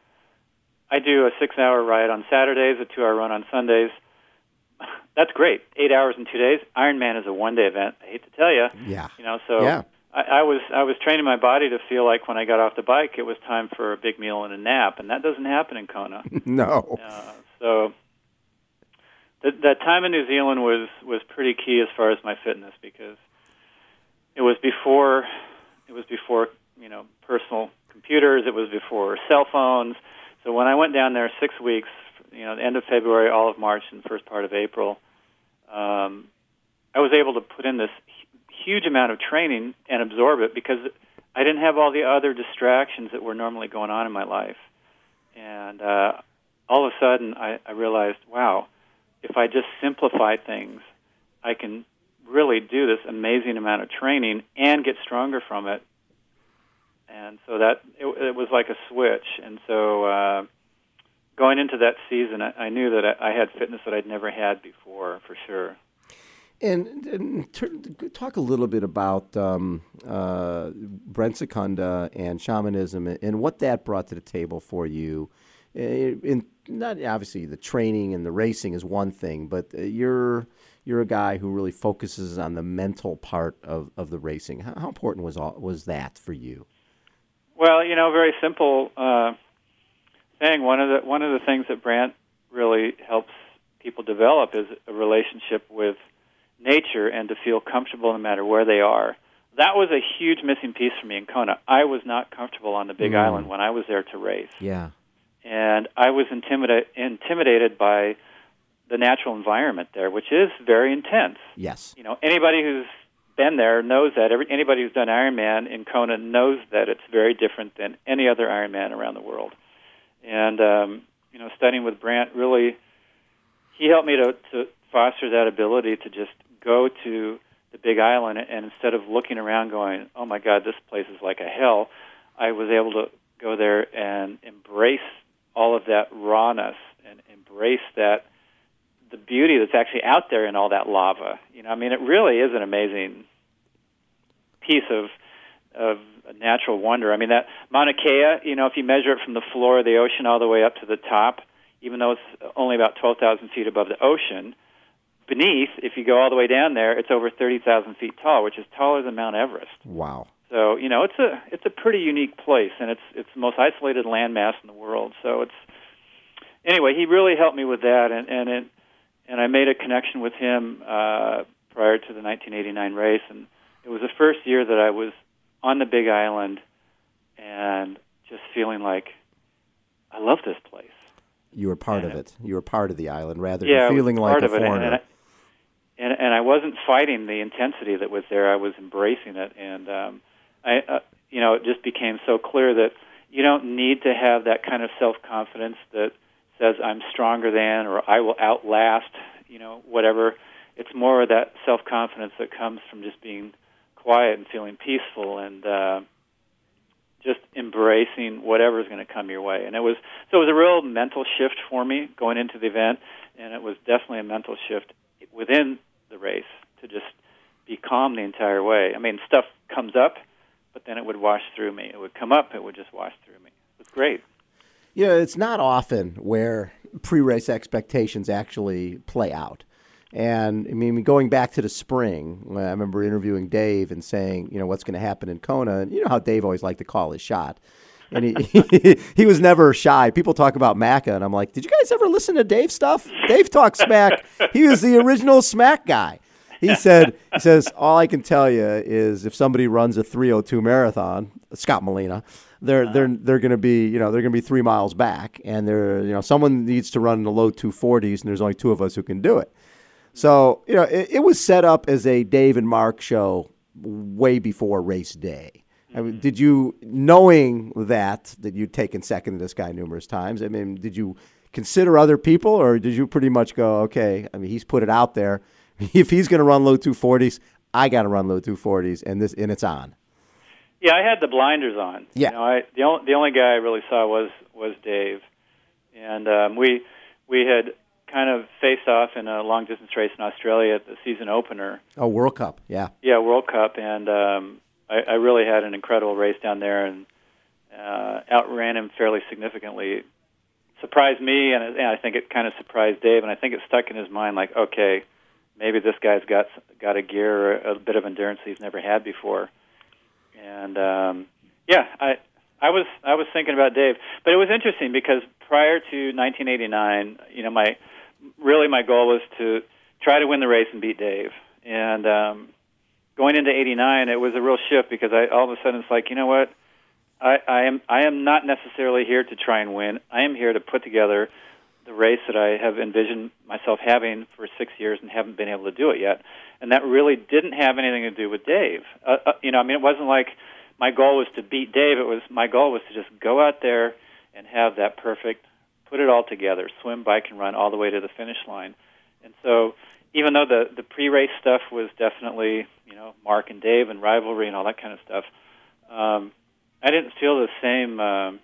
Speaker 3: I do a six-hour ride on Saturdays, a two-hour run on Sundays. That's great. Eight hours in two days. Ironman is a one-day event. I hate to tell you.
Speaker 2: Yeah.
Speaker 3: You know, so
Speaker 2: Yeah.
Speaker 3: I, I was I was training my body to feel like when I got off the bike, it was time for a big meal and a nap, and that doesn't happen in Kona.
Speaker 2: No.
Speaker 3: Uh, so that that time in New Zealand was was pretty key as far as my fitness, because it was before it was before you know personal computers. It was before cell phones. So when I went down there six weeks, you know, the end of February, all of March, and the first part of April, um, I was able to put in this huge amount of training and absorb it, because I didn't have all the other distractions that were normally going on in my life. And uh, all of a sudden, I, I realized, wow, if I just simplify things, I can really do this amazing amount of training and get stronger from it. And so that it, it was like a switch. And so uh, going into that season, I, I knew that I, I had fitness that I'd never had before, for sure.
Speaker 2: And, and t- talk a little bit about um, uh, Brent Secunda and shamanism and what that brought to the table for you. In, in not obviously the training and the racing is one thing, but you're you're a guy who really focuses on the mental part of, of the racing. How, how important was all, was that for you?
Speaker 3: Well, you know, very simple uh, thing. One of the one of the things that Brant really helps people develop is a relationship with nature and to feel comfortable no matter where they are. That was a huge missing piece for me in Kona. I was not comfortable on the Big mm. Island when I was there to race.
Speaker 2: Yeah.
Speaker 3: And I was intimida- intimidated by the natural environment there, which is very intense.
Speaker 2: Yes.
Speaker 3: You know, anybody who's been there knows that. Every, anybody who's done Ironman in Kona knows that it's very different than any other Ironman around the world. And, um, you know, studying with Brant really, he helped me to, to foster that ability to just go to the Big Island, and instead of looking around going, oh my God, this place is like a hell, I was able to go there and embrace all of that rawness and embrace that, the beauty that's actually out there in all that lava. You know, I mean, it really is an amazing piece of of natural wonder. I mean, that Mauna Kea, you know, if you measure it from the floor of the ocean all the way up to the top, even though it's only about twelve thousand feet above the ocean, beneath, if you go all the way down there, it's over thirty thousand feet tall, which is taller than Mount Everest.
Speaker 2: Wow.
Speaker 3: So, you know, it's a it's a pretty unique place, and it's it's the most isolated landmass in the world. So it's, anyway, he really helped me with that, and and it, and I made a connection with him uh, prior to the nineteen eighty-nine race, and it was the first year that I was on the Big Island and just feeling like I love this place.
Speaker 2: You were part and of it. You were part of the island rather
Speaker 3: yeah,
Speaker 2: than feeling like a foreigner.
Speaker 3: And I, and, and I wasn't fighting the intensity that was there. I was embracing it, and um, I, uh, you know, it just became so clear that you don't need to have that kind of self-confidence that says I'm stronger than or I will outlast, you know, whatever. It's more of that self-confidence that comes from just being quiet and feeling peaceful and uh, just embracing whatever is going to come your way. And it was so it was a real mental shift for me going into the event, and it was definitely a mental shift within the race to just be calm the entire way. I mean, stuff comes up, but then it would wash through me. It would come up, it would just wash through me. It was great.
Speaker 2: Yeah, it's not often where pre-race expectations actually play out. And, I mean, going back to the spring, I remember interviewing Dave and saying, you know, what's going to happen in Kona. And you know how Dave always liked to call his shot. And he, he he was never shy. People talk about Macca, and I'm like, did you guys ever listen to Dave's stuff? Dave talks smack. He was the original smack guy. He said, he says, all I can tell you is if somebody runs a three oh two marathon, Scott Molina, they're uh-huh. they're they're going to be, you know, they're going to be three miles back, and they're, you know, someone needs to run in the low two forties, and there's only two of us who can do it. So, you know, it, it was set up as a Dave and Mark show way before race day. I mean, did you, knowing that, that you'd taken second to this guy numerous times, I mean, did you consider other people, or did you pretty much go, okay, I mean, he's put it out there. If he's going to run low two forties, I got to run low two forties, and this and it's on.
Speaker 3: Yeah, I had the blinders on.
Speaker 2: Yeah.
Speaker 3: You know, I, the, only, the only guy I really saw was, was Dave. And um, we we had kind of faced off in a long-distance race in Australia at the season opener.
Speaker 2: Oh, World Cup, yeah.
Speaker 3: Yeah, World Cup, and um, I, I really had an incredible race down there and uh, outran him fairly significantly. Surprised me, and, and I think it kind of surprised Dave, and I think it stuck in his mind like, okay, maybe this guy's got got a gear or a bit of endurance he's never had before. And um, yeah, I I was I was thinking about Dave, but it was interesting because prior to nineteen eighty-nine, you know, my really my goal was to try to win the race and beat Dave. And um, going into eighty-nine, it was a real shift because I all of a sudden it's like, you know what, I, I am I am not necessarily here to try and win. I am here to put together the race that I have envisioned myself having for six years and haven't been able to do it yet. And that really didn't have anything to do with Dave. Uh, uh, you know, I mean, it wasn't like my goal was to beat Dave. It was my goal was to just go out there and have that perfect, put it all together, swim, bike, and run all the way to the finish line. And so even though the, the pre-race stuff was definitely, you know, Mark and Dave and rivalry and all that kind of stuff, um, I didn't feel the same... Um,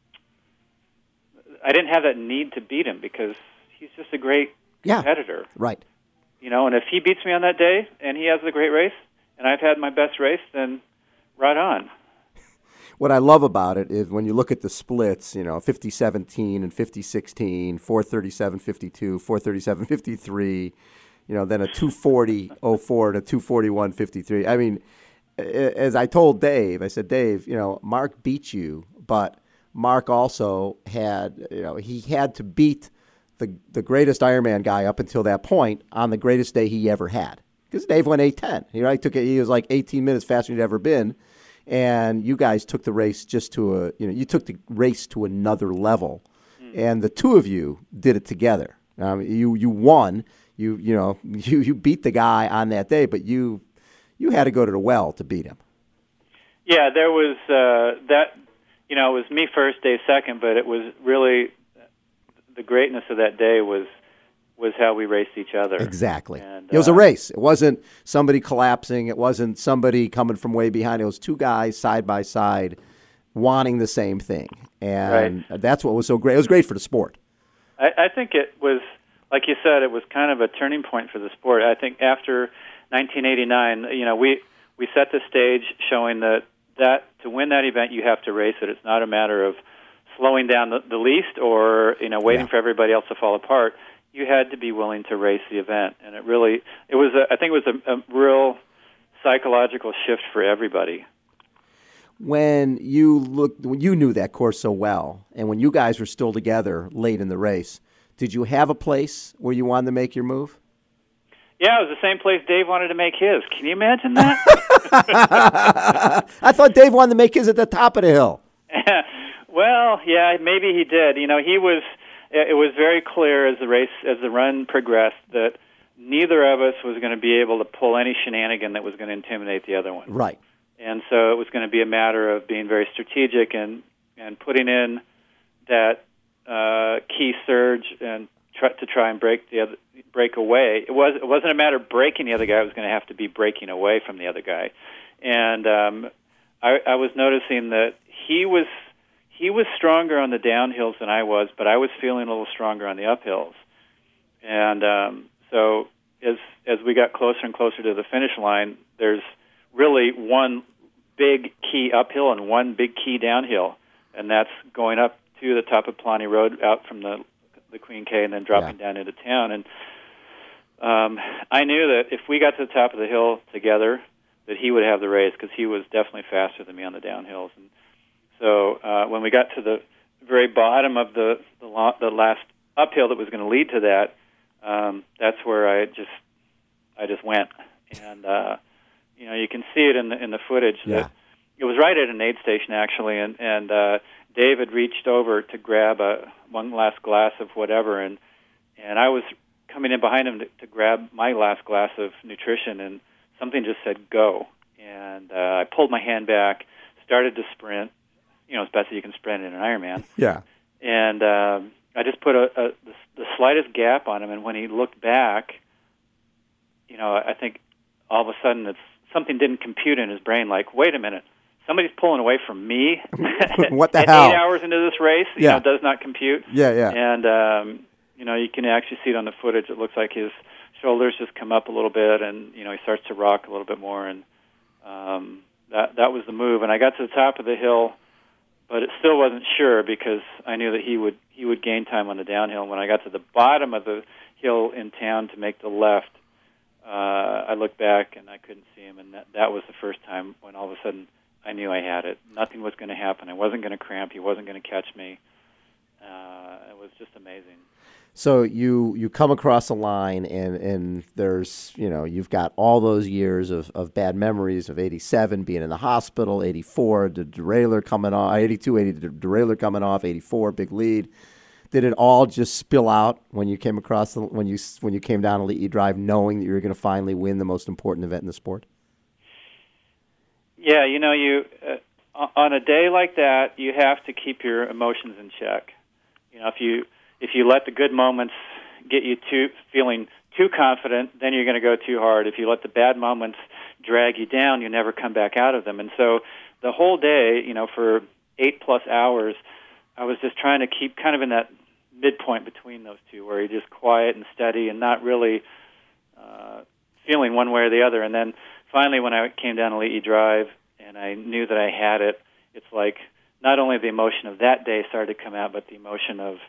Speaker 3: I didn't have that need to beat him because he's just a great competitor.
Speaker 2: Yeah, right.
Speaker 3: You know, and if he beats me on that day and he has a great race and I've had my best race, then right on.
Speaker 2: What I love about it is when you look at the splits, you know, fifty seventeen and fifty sixteen, four thirty-seven fifty-two, four thirty-seven fifty-three, you know, then a two forty oh four and a two forty-one fifty-three. I mean, as I told Dave, I said, Dave, you know, Mark beat you, but Mark also had, you know, he had to beat the the greatest Ironman guy up until that point on the greatest day he ever had. Because Dave went eight ten. You know, he took it. He was like eighteen minutes faster than he'd ever been, and you guys took the race just to a, you know, you took the race to another level, mm. and the two of you did it together. Um, you you won. You you know you you beat the guy on that day, but you you had to go to the well to beat him.
Speaker 3: Yeah, there was uh, that. You know, it was me first, Dave second, but it was really the greatness of that day was was how we raced each other.
Speaker 2: Exactly.
Speaker 3: And,
Speaker 2: it was
Speaker 3: uh,
Speaker 2: a race. It wasn't somebody collapsing. It wasn't somebody coming from way behind. It was two guys side by side wanting the same thing. And
Speaker 3: right.
Speaker 2: that's what was so great. It was great for the sport.
Speaker 3: I, I think it was, like you said, it was kind of a turning point for the sport. I think after nineteen eighty-nine, you know, we, we set the stage showing that that to win that event, you have to race it. It's not a matter of slowing down the, the least or, you know, waiting
Speaker 2: yeah.
Speaker 3: for everybody else to fall apart. You had to be willing to race the event. And it really, it was, a, I think it was a, a real psychological shift for everybody.
Speaker 2: When you looked, when you knew that course so well, and when you guys were still together late in the race, did you have a place where you wanted to make your move?
Speaker 3: Yeah, it was the same place Dave wanted to make his. Can you imagine that?
Speaker 2: I thought Dave wanted to make his at the top of the hill.
Speaker 3: Well, yeah, maybe he did. You know, he was. It was very clear as the race, as the run progressed, that neither of us was going to be able to pull any shenanigan that was going to intimidate the other one.
Speaker 2: Right.
Speaker 3: And so it was going to be a matter of being very strategic and and putting in that uh, key surge and try, to try and break the other. break away. It was it wasn't a matter of breaking the other guy. It was going to have to be breaking away from the other guy. And um, I, I was noticing that he was he was stronger on the downhills than I was, but I was feeling a little stronger on the uphills. And um, so as as we got closer and closer to the finish line, there's really one big key uphill and one big key downhill, and that's going up to the top of Pawnee Road out from the the Queen K and then dropping yeah. down into town. And um, I knew that if we got to the top of the hill together, that he would have the race because he was definitely faster than me on the downhills. And so uh, when we got to the very bottom of the the, lo- the last uphill that was going to lead to that, um, that's where I just I just went. And uh, you know, you can see it in the in the footage
Speaker 2: yeah.
Speaker 3: that it was right at an aid station actually, and and uh, David reached over to grab a one last glass of whatever, and and I was coming in behind him to, to grab my last glass of nutrition, and something just said go, and uh, I pulled my hand back, started to sprint, you know, as best as you can sprint in an Ironman.
Speaker 2: Yeah.
Speaker 3: And uh, I just put a, a the, the slightest gap on him, and when he looked back, you know, I think all of a sudden it's something didn't compute in his brain. Like, wait a minute, somebody's pulling away from me.
Speaker 2: What the
Speaker 3: at
Speaker 2: hell?
Speaker 3: Eight hours into this race, you
Speaker 2: yeah.
Speaker 3: know, does not compute.
Speaker 2: Yeah, yeah.
Speaker 3: And um, you know, you can actually see it on the footage. It looks like his shoulders just come up a little bit, and you know, he starts to rock a little bit more, and um, that that was the move. And I got to the top of the hill, but it still wasn't sure because I knew that he would he would gain time on the downhill. And when I got to the bottom of the hill in town to make the left, uh, I looked back and I couldn't see him, and that that was the first time when all of a sudden I knew I had it. Nothing was going to happen. I wasn't going to cramp. He wasn't going to catch me. Uh, it was just amazing.
Speaker 2: So you, you come across a line, and, and there's, you know, you've got all those years of, of bad memories of eighty-seven, being in the hospital, eighty-four, the derailleur coming off, eighty-two, eighty, the derailleur coming off, eighty-four, big lead. Did it all just spill out when you came across, the, when you when you came down Leahy Drive, knowing that you were going to finally win the most important event in the sport?
Speaker 3: Yeah, you know, you uh, on a day like that, you have to keep your emotions in check. You know, if you if you let the good moments get you too feeling too confident, then you're going to go too hard. If you let the bad moments drag you down, you never come back out of them. And so the whole day, you know, for eight plus hours, I was just trying to keep kind of in that midpoint between those two, where you're just quiet and steady and not really uh, feeling one way or the other. And then finally, when I came down to Leahy Drive and I knew that I had it, it's like not only the emotion of that day started to come out, but the emotion of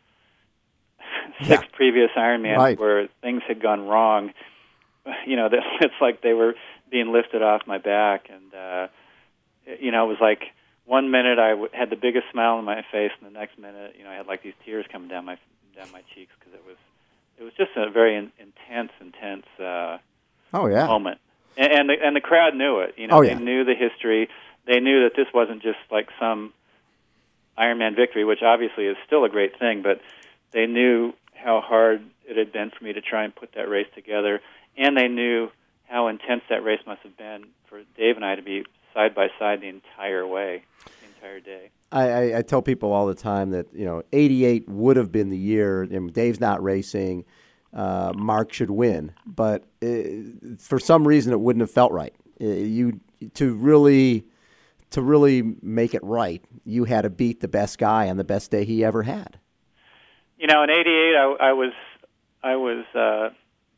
Speaker 3: six
Speaker 2: yeah.
Speaker 3: previous Ironmans
Speaker 2: right.
Speaker 3: where things had gone wrong. You know, it's like they were being lifted off my back. And, uh, you know, it was like one minute I w- had the biggest smile on my face, and the next minute, you know, I had like these tears coming down my down my cheeks, because it was it was just a very in, intense, intense uh,
Speaker 2: oh yeah
Speaker 3: moment. And, and the and the crowd knew it. You know,
Speaker 2: oh,
Speaker 3: they
Speaker 2: yeah.
Speaker 3: knew the history. They knew that this wasn't just like some Ironman victory, which obviously is still a great thing, but they knew how hard it had been for me to try and put that race together, and they knew how intense that race must have been for Dave and I to be side by side the entire way, the entire day.
Speaker 2: I, I, I tell people all the time that, you know, eighty-eight would have been the year, and Dave's not racing, uh, Mark should win. But uh, for some reason, it wouldn't have felt right. Uh, you to really to really make it right, you had to beat the best guy on the best day he ever had.
Speaker 3: You know, in eighty-eight, I, I was I was uh,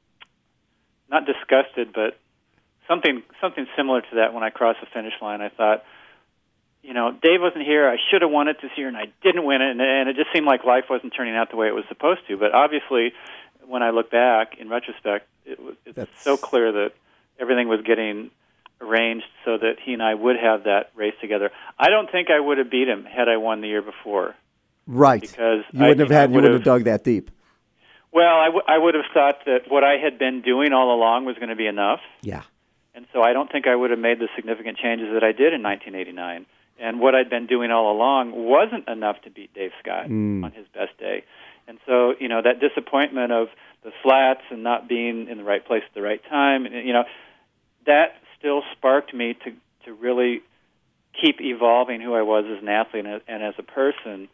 Speaker 3: not disgusted, but something something similar to that when I crossed the finish line. I thought, you know, Dave wasn't here. I should have won it this year, and I didn't win it, and, and it just seemed like life wasn't turning out the way it was supposed to. But obviously, when I look back, in retrospect, it was, it's
Speaker 2: That's...
Speaker 3: so clear that everything was getting arranged so that he and I would have that race together. I don't think I would have beat him had I won the year before.
Speaker 2: Right.
Speaker 3: Because
Speaker 2: you wouldn't
Speaker 3: I,
Speaker 2: have had, you wouldn't have dug that deep.
Speaker 3: Well, I, w- I would have thought that what I had been doing all along was going to be enough.
Speaker 2: Yeah.
Speaker 3: And so I don't think I would have made the significant changes that I did in nineteen eighty-nine. And what I'd been doing all along wasn't enough to beat Dave Scott
Speaker 2: mm.
Speaker 3: on his best day. And so, you know, that disappointment of the flats and not being in the right place at the right time, and, you know, that still sparked me to, to really keep evolving who I was as an athlete and, and as a person.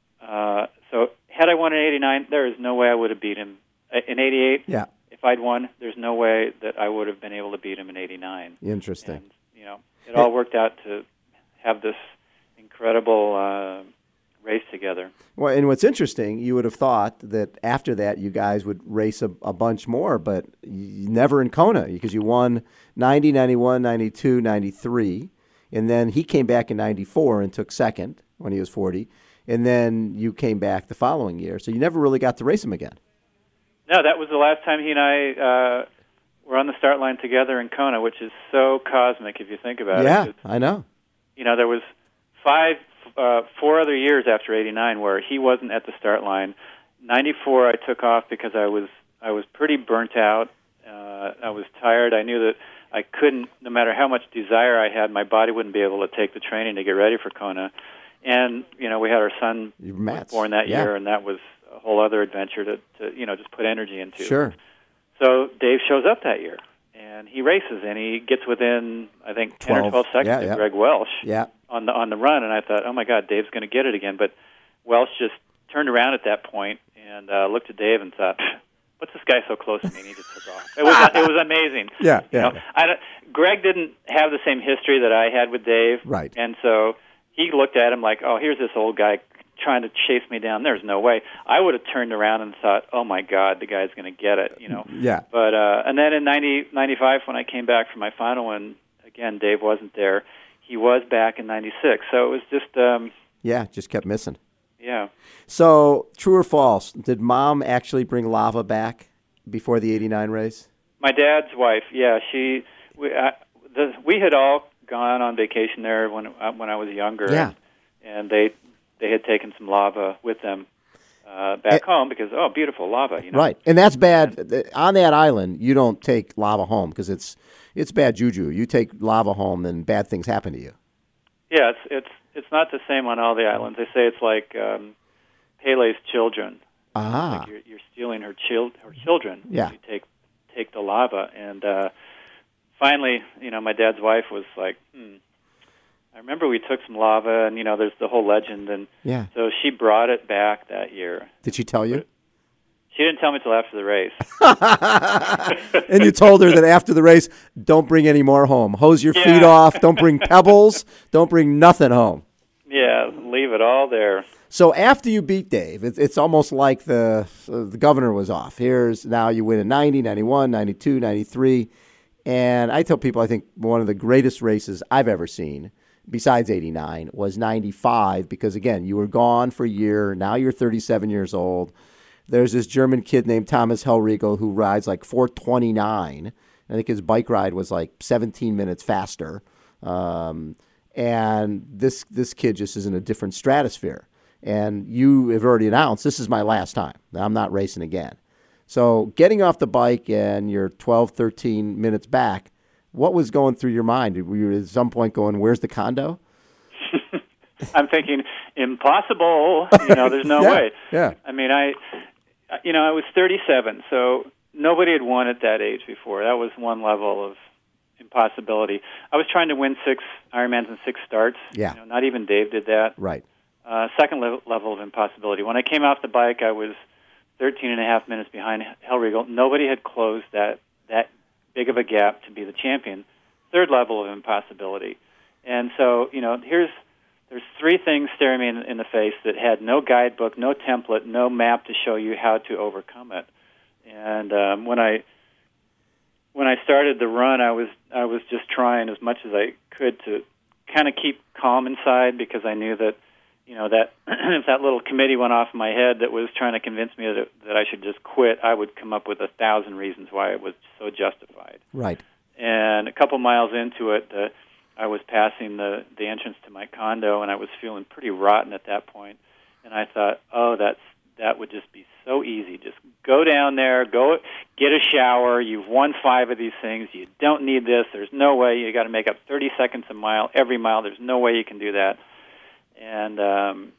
Speaker 3: Uh, so had I won in eighty-nine, there is no way I would have beat him. In eighty-eight,
Speaker 2: yeah.
Speaker 3: if I'd won, there's no way that I would have been able to beat him in eighty-nine.
Speaker 2: Interesting.
Speaker 3: And, you know, it all worked out to have this incredible uh, race together.
Speaker 2: Well, and what's interesting, you would have thought that after that you guys would race a, a bunch more, but you, never in Kona, because you won ninety, ninety-one, ninety-two, ninety-three, and then he came back in ninety-four and took second when he was forty, and then you came back the following year. So you never really got to race him again.
Speaker 3: No, that was the last time he and I uh, were on the start line together in Kona, which is so cosmic if you think about
Speaker 2: yeah,
Speaker 3: it.
Speaker 2: Yeah, I know.
Speaker 3: You know, there was five, uh, four other years after eighty-nine where he wasn't at the start line. ninety-four, I took off because I was I was pretty burnt out. Uh, I was tired. I knew that I couldn't, no matter how much desire I had, my body wouldn't be able to take the training to get ready for Kona. And you know, we had our son born that
Speaker 2: yeah.
Speaker 3: year, and that was a whole other adventure to, to you know just put energy into.
Speaker 2: Sure.
Speaker 3: So Dave shows up that year, and he races, and he gets within, I think, ten or twelve seconds
Speaker 2: yeah,
Speaker 3: of
Speaker 2: yeah.
Speaker 3: Greg Welsh
Speaker 2: yeah.
Speaker 3: on the on the run. And I thought, oh my God, Dave's going to get it again. But Welsh just turned around at that point and uh, looked at Dave and thought, what's this guy so close to me? And he just took off. It was it was amazing.
Speaker 2: Yeah,
Speaker 3: you
Speaker 2: yeah.
Speaker 3: know, I don't, Greg didn't have the same history that I had with Dave,
Speaker 2: right?
Speaker 3: And so he looked at him like, oh, here's this old guy trying to chase me down. There's no way. I would have turned around and thought, oh my God, the guy's going to get it, you know.
Speaker 2: Yeah.
Speaker 3: But uh, and then in ninety, ninety-five, when I came back for my final one, again, Dave wasn't there. He was back in ninety-six, so it was just um,
Speaker 2: yeah, just kept missing.
Speaker 3: Yeah.
Speaker 2: So true or false? Did Mom actually bring Lava back before the eighty-nine race?
Speaker 3: My dad's wife, yeah, she we uh, the, we had all gone on vacation there when uh, when I was younger.
Speaker 2: Yeah.
Speaker 3: And, and they they had taken some lava with them uh, back it, home because, oh, beautiful lava. You know?
Speaker 2: Right. And that's bad. On that island, you don't take lava home because it's it's bad juju. You take lava home, then bad things happen to you.
Speaker 3: Yeah, it's it's it's not the same on all the islands. They say it's like um, Pele's children.
Speaker 2: Ah.
Speaker 3: Like you're, you're stealing her, chil- her children.
Speaker 2: Yeah.
Speaker 3: You take take the lava. And uh, finally, you know, my dad's wife was like, hmm, I remember we took some lava, and, you know, there's the whole legend. And
Speaker 2: yeah.
Speaker 3: so she brought it back that year.
Speaker 2: Did she tell you?
Speaker 3: She didn't tell me till after the race.
Speaker 2: And you told her that after the race, don't bring any more home. Hose your
Speaker 3: yeah.
Speaker 2: feet off. Don't bring pebbles. Don't bring nothing home.
Speaker 3: Yeah, leave it all there.
Speaker 2: So after you beat Dave, it's, it's almost like the uh, the governor was off. Here's now you win in ninety, ninety-one, ninety-two, ninety-three. And I tell people I think one of the greatest races I've ever seen, besides eighty-nine, was ninety-five because, again, you were gone for a year. Now you're thirty-seven years old. There's this German kid named Thomas Hellriegel who rides like four twenty-nine. I think his bike ride was like seventeen minutes faster. Um, and this this kid just is in a different stratosphere. And you have already announced, this is my last time. I'm not racing again. So getting off the bike and you're twelve, thirteen minutes back, what was going through your mind? Were you at some point going, where's the condo?
Speaker 3: I'm thinking, impossible. You know, there's no
Speaker 2: yeah,
Speaker 3: way.
Speaker 2: Yeah.
Speaker 3: I mean, I, you know, I was thirty-seven, so nobody had won at that age before. That was one level of impossibility. I was trying to win six Ironmans and six starts.
Speaker 2: Yeah.
Speaker 3: You know, not even Dave did that.
Speaker 2: Right.
Speaker 3: Uh, second level, level of impossibility. When I came off the bike, I was thirteen and a half minutes behind Hellriegel. Nobody had closed that, that big of a gap to be the champion. Third level of impossibility. And so, you know, here's there's three things staring me in, in the face that had no guidebook, no template, no map to show you how to overcome it. And um, when I when I started the run, I was I was just trying as much as I could to kind of keep calm inside because I knew that, you know, that if that little committee went off in my head that was trying to convince me that, that I should just quit, I would come up with a thousand reasons why it was so justified.
Speaker 2: Right.
Speaker 3: And a couple miles into it, uh, I was passing the, the entrance to my condo, and I was feeling pretty rotten at that point. And I thought, oh, that's that would just be so easy. Just go down there, go get a shower. You've won five of these things. You don't need this. There's no way. You got to make up thirty seconds a mile every mile. There's no way you can do that. And, um,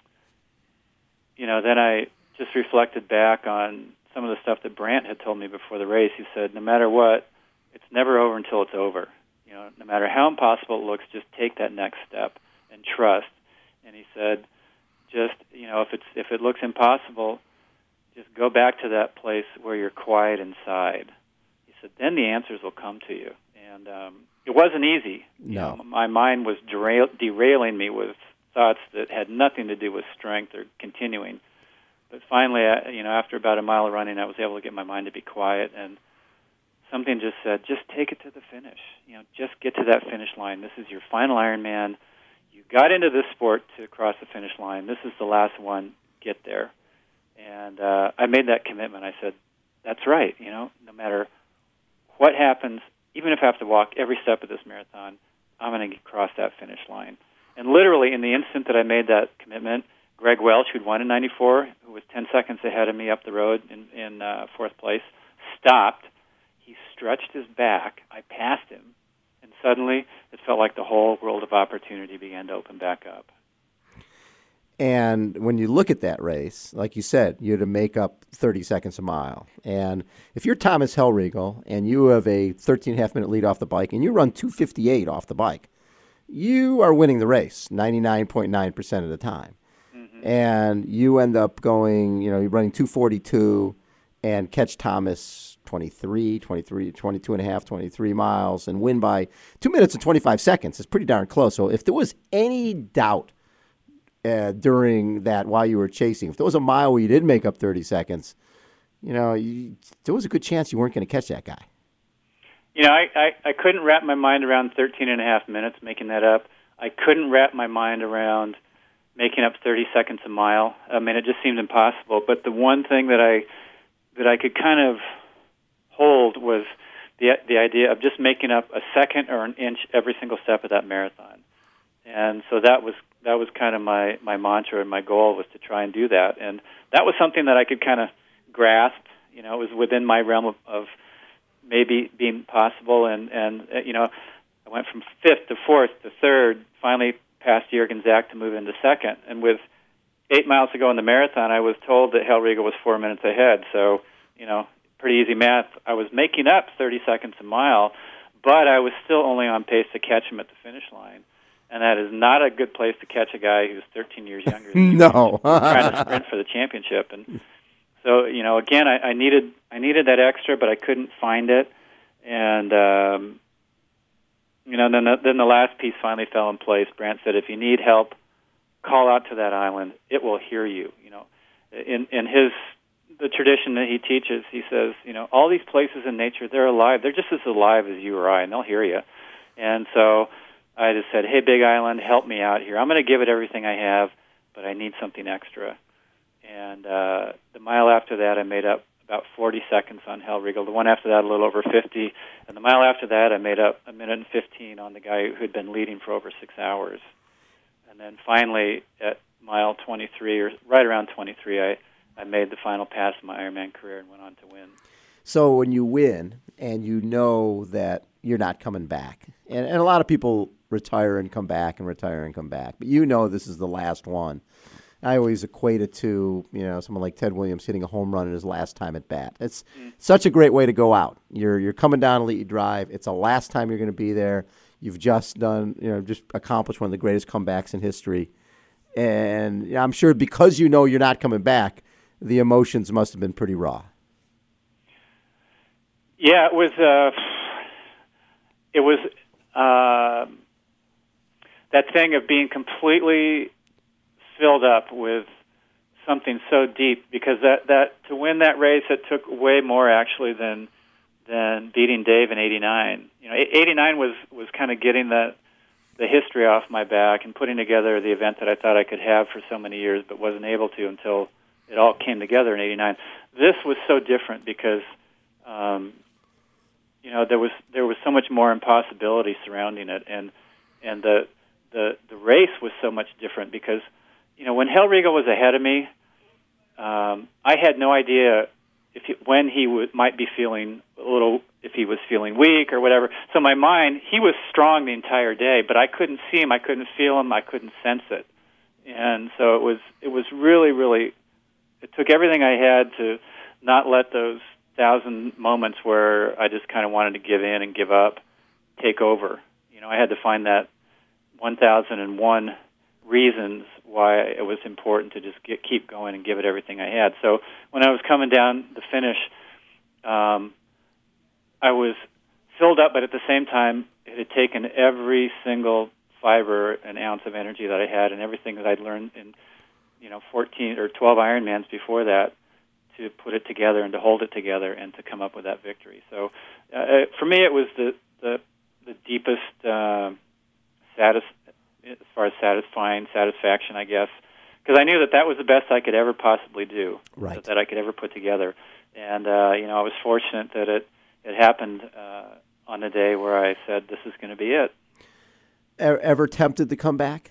Speaker 3: you know, then I just reflected back on some of the stuff that Brant had told me before the race. He said, no matter what, it's never over until it's over. You know, no matter how impossible it looks, just take that next step and trust. And he said, just, you know, if it's if it looks impossible, just go back to that place where you're quiet inside. He said, then the answers will come to you. And um, it wasn't easy.
Speaker 2: No.
Speaker 3: You know, my mind was derail- derailing me with thoughts that had nothing to do with strength or continuing. But finally, I, you know, after about a mile of running, I was able to get my mind to be quiet, and something just said, just take it to the finish. You know, just get to that finish line. This is your final Ironman. You got into this sport to cross the finish line. This is the last one. Get there. And uh, I made that commitment. I said, that's right. You know, no matter what happens, even if I have to walk every step of this marathon, I'm going to cross that finish line. And literally, in the instant that I made that commitment, Greg Welch, who'd won in ninety-four, who was ten seconds ahead of me up the road in, in uh, fourth place, stopped. He stretched his back. I passed him. And suddenly, it felt like the whole world of opportunity began to open back up.
Speaker 2: And when you look at that race, like you said, you had to make up thirty seconds a mile. And if you're Thomas Hellriegel and you have a thirteen and a half minute lead off the bike and you run two fifty-eight off the bike, you are winning the race ninety-nine point nine percent of the time. Mm-hmm. And you end up going, you know, you're running two forty-two and catch Thomas twenty-three, twenty-three, twenty-two and a half, twenty-three miles and win by two minutes and twenty-five seconds. It's pretty darn close. So if there was any doubt uh, during that while you were chasing, if there was a mile where you did make up thirty seconds, you know, you, there was a good chance you weren't going to catch that guy.
Speaker 3: You know, I, I, I couldn't wrap my mind around thirteen and a half minutes, making that up. I couldn't wrap my mind around making up thirty seconds a mile. I mean, it just seemed impossible. But the one thing that I that I could kind of hold was the the idea of just making up a second or an inch every single step of that marathon. And so that was that was kind of my, my mantra and my goal was to try and do that. And that was something that I could kind of grasp. You know, it was within my realm of, of maybe being possible. And, and uh, you know, I went from fifth to fourth to third, finally past Jürgen Zach to move into second. And with eight miles to go in the marathon, I was told that Hellriegel was four minutes ahead. So, you know, pretty easy math. I was making up thirty seconds a mile, but I was still only on pace to catch him at the finish line. And that is not a good place to catch a guy who's thirteen years younger than you.
Speaker 2: No.
Speaker 3: Trying to sprint for the championship. And so, you know, again, I, I needed I needed that extra, but I couldn't find it. And, um, you know, then the, then the last piece finally fell in place. Brant said, if you need help, call out to that island. It will hear you. You know, in, in his the tradition that he teaches, he says, you know, all these places in nature, they're alive. They're just as alive as you or I, and they'll hear you. And so I just said, hey, Big Island, help me out here. I'm going to give it everything I have, but I need something extra. And uh, the mile after that, I made up about forty seconds on Hellriegel. The one after that, a little over fifty. And the mile after that, I made up a minute and fifteen on the guy who had been leading for over six hours. And then finally, at mile twenty-three, or right around twenty-three, I, I made the final pass of my Ironman career and went on to win.
Speaker 2: So when you win and you know that you're not coming back, and, and a lot of people retire and come back and retire and come back, but you know this is the last one. I always equate it to, you know, someone like Ted Williams hitting a home run in his last time at bat. It's mm. such a great way to go out. You're you're coming down Elite Drive. It's the last time you're going to be there. You've just done, you know, just accomplished one of the greatest comebacks in history. And you know, I'm sure because you know you're not coming back, the emotions must have been pretty raw.
Speaker 3: Yeah, it was. Uh, it was uh, that thing of being completely filled up with something so deep, because that, that to win that race, it took way more actually than than beating Dave in eighty-nine. You know, eighty-nine was was kind of getting the the history off my back and putting together the event that I thought I could have for so many years, but wasn't able to until it all came together in eighty-nine. This was so different because, um, you know, there was there was so much more impossibility surrounding it, and and the the the race was so much different because, you know, when Hellriegel was ahead of me, um, I had no idea if he, when he would, might be feeling a little, if he was feeling weak or whatever. So my mind, he was strong the entire day, but I couldn't see him, I couldn't feel him, I couldn't sense it, and so it was it was really really. It took everything I had to not let those thousand moments where I just kind of wanted to give in and give up take over. You know, I had to find that one thousand one reasons why it was important to just get, keep going and give it everything I had. So when I was coming down the finish, um, I was filled up, but at the same time, it had taken every single fiber and ounce of energy that I had and everything that I'd learned in, you know, fourteen or twelve Ironmans before that to put it together and to hold it together and to come up with that victory. So uh, for me, it was the the, the deepest, uh, satis- as far as satisfying satisfaction, I guess, because I knew that that was the best I could ever possibly do,
Speaker 2: right.
Speaker 3: that, that I could ever put together. And uh, you know, I was fortunate that it it happened uh, on the day where I said, "This is going to be it."
Speaker 2: Ever tempted to come back?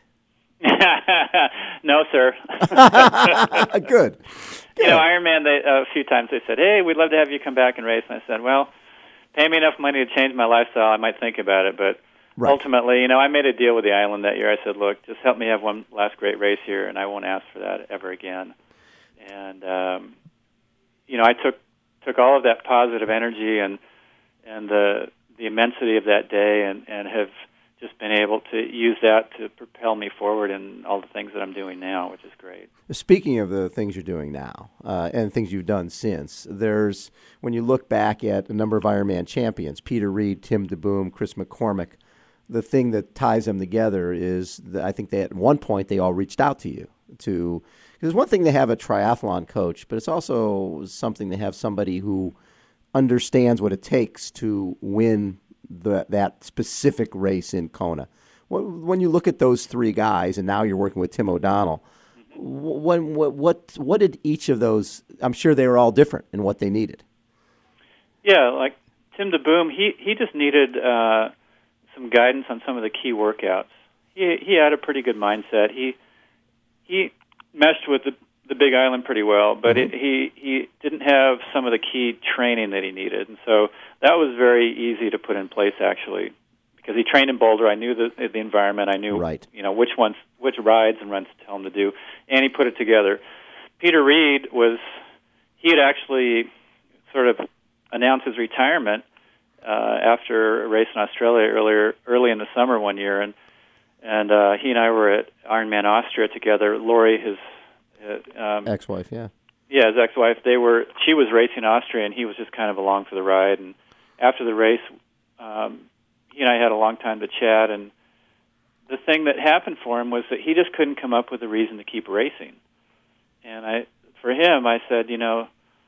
Speaker 3: No, sir.
Speaker 2: Good. Good.
Speaker 3: You know, Ironman, they, uh, a few times they said, hey, we'd love to have you come back and race. And I said, well, pay me enough money to change my lifestyle, I might think about it. But right. ultimately, you know, I made a deal with the island that year. I said, look, just help me have one last great race here, and I won't ask for that ever again. And, um, you know, I took took all of that positive energy and and the the immensity of that day and, and have just been able to use that to propel me forward in all the things that I'm doing now, which is great.
Speaker 2: Speaking of the things you're doing now uh, and things you've done since, there's, when you look back at a number of Ironman champions, Peter Reed, Tim DeBoom, Chris McCormick, the thing that ties them together is that I think they at one point they all reached out to you. to because it's one thing to have a triathlon coach, but it's also something to have somebody who understands what it takes to win The, that specific race in Kona. When you look at those three guys, and now you're working with Tim O'Donnell, when, what, what what did each of those? I'm sure they were all different in what they needed.
Speaker 3: Yeah, like Tim DeBoom, he he just needed uh, some guidance on some of the key workouts. He he had a pretty good mindset. He he meshed with the the Big Island pretty well, but
Speaker 2: Mm-hmm.
Speaker 3: it, he he didn't have some of the key training that he needed, and so that was very easy to put in place actually, because he trained in Boulder. I knew the the environment. I knew
Speaker 2: Right.
Speaker 3: you know which ones, which rides and runs to tell him to do, and he put it together. Peter Reed was he had actually sort of announced his retirement uh, after a race in Australia earlier early in the summer one year, and and uh, he and I were at Ironman Austria together. Lori, his Um,
Speaker 2: Ex-wife, yeah.
Speaker 3: Yeah, his ex-wife. They were. She was racing Austria, and he was just kind of along for the ride. And after the race, um, he and I had a long time to chat. And the thing that happened for him was that he just couldn't come up with a reason to keep racing. And I, for him, I said, you know,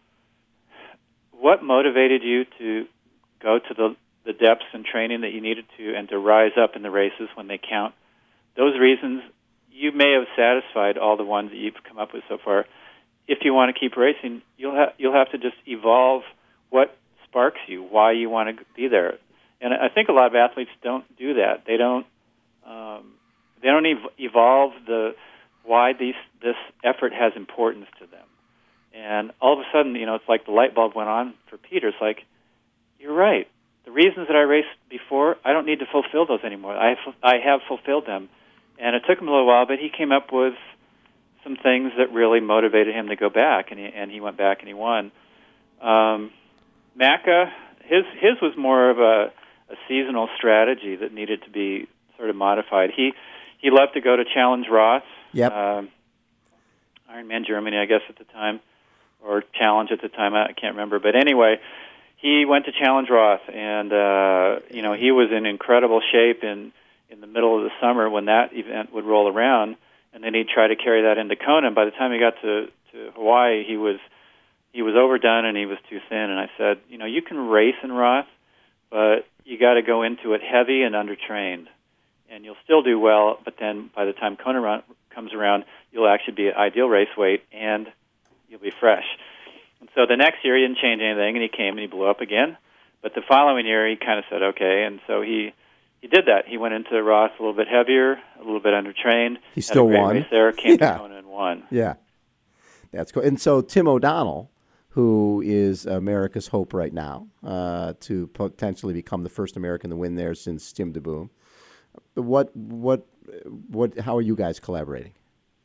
Speaker 3: what motivated you to go to the the depths and training that you needed to, and to rise up in the races when they count? Those reasons. You may have satisfied all the ones that you've come up with so far. If you want to keep racing, you'll have you'll have to just evolve what sparks you, why you want to be there. And I think a lot of athletes don't do that. They don't um, they don't ev- evolve the why these this effort has importance to them. And all of a sudden, you know, it's like the light bulb went on for Peter. It's like, you're right. The reasons that I raced before, I don't need to fulfill those anymore. I have, I have fulfilled them. And it took him a little while, but he came up with some things that really motivated him to go back, and he, and he went back and he won. Um, Macca, his his was more of a, a seasonal strategy that needed to be sort of modified. He he loved to go to Challenge Roth,
Speaker 2: Yep.
Speaker 3: um, Ironman Germany, I guess at the time, or Challenge at the time. I can't remember, but anyway, he went to Challenge Roth, and uh, you know he was in incredible shape in. in the middle of the summer when that event would roll around, and then he'd try to carry that into Kona. And by the time he got to, to Hawaii, he was he was overdone and he was too thin. And I said, you know, you can race in Roth, but you got to go into it heavy and undertrained, and you'll still do well. But then by the time Kona run, comes around, you'll actually be at ideal race weight and you'll be fresh. And so the next year he didn't change anything, and he came and he blew up again. But the following year he kind of said, okay, and so he. He did that. He went into Roth a little bit heavier, a little bit undertrained.
Speaker 2: He still
Speaker 3: had a great
Speaker 2: won.
Speaker 3: Race there, came
Speaker 2: Yeah.
Speaker 3: to Kona and won.
Speaker 2: Yeah. That's cool. And so Tim O'Donnell, who is America's hope right now, uh, to potentially become the first American to win there since Tim DeBoom. What, what, what? How are you guys collaborating?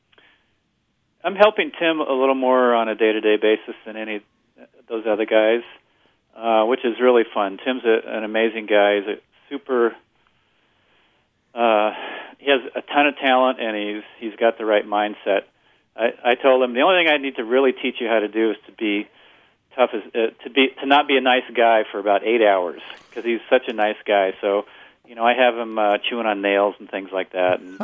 Speaker 3: I'm helping Tim a little more on a day-to-day basis than any of those other guys, uh, which is really fun. Tim's a, an amazing guy. He's a super. Uh, he has a ton of talent, and he's he's got the right mindset. I, I told him the only thing I need to really teach you how to do is to be tough, as uh, to be to not be a nice guy for about eight hours, because he's such a nice guy. So, you know, I have him uh, chewing on nails and things like that. And,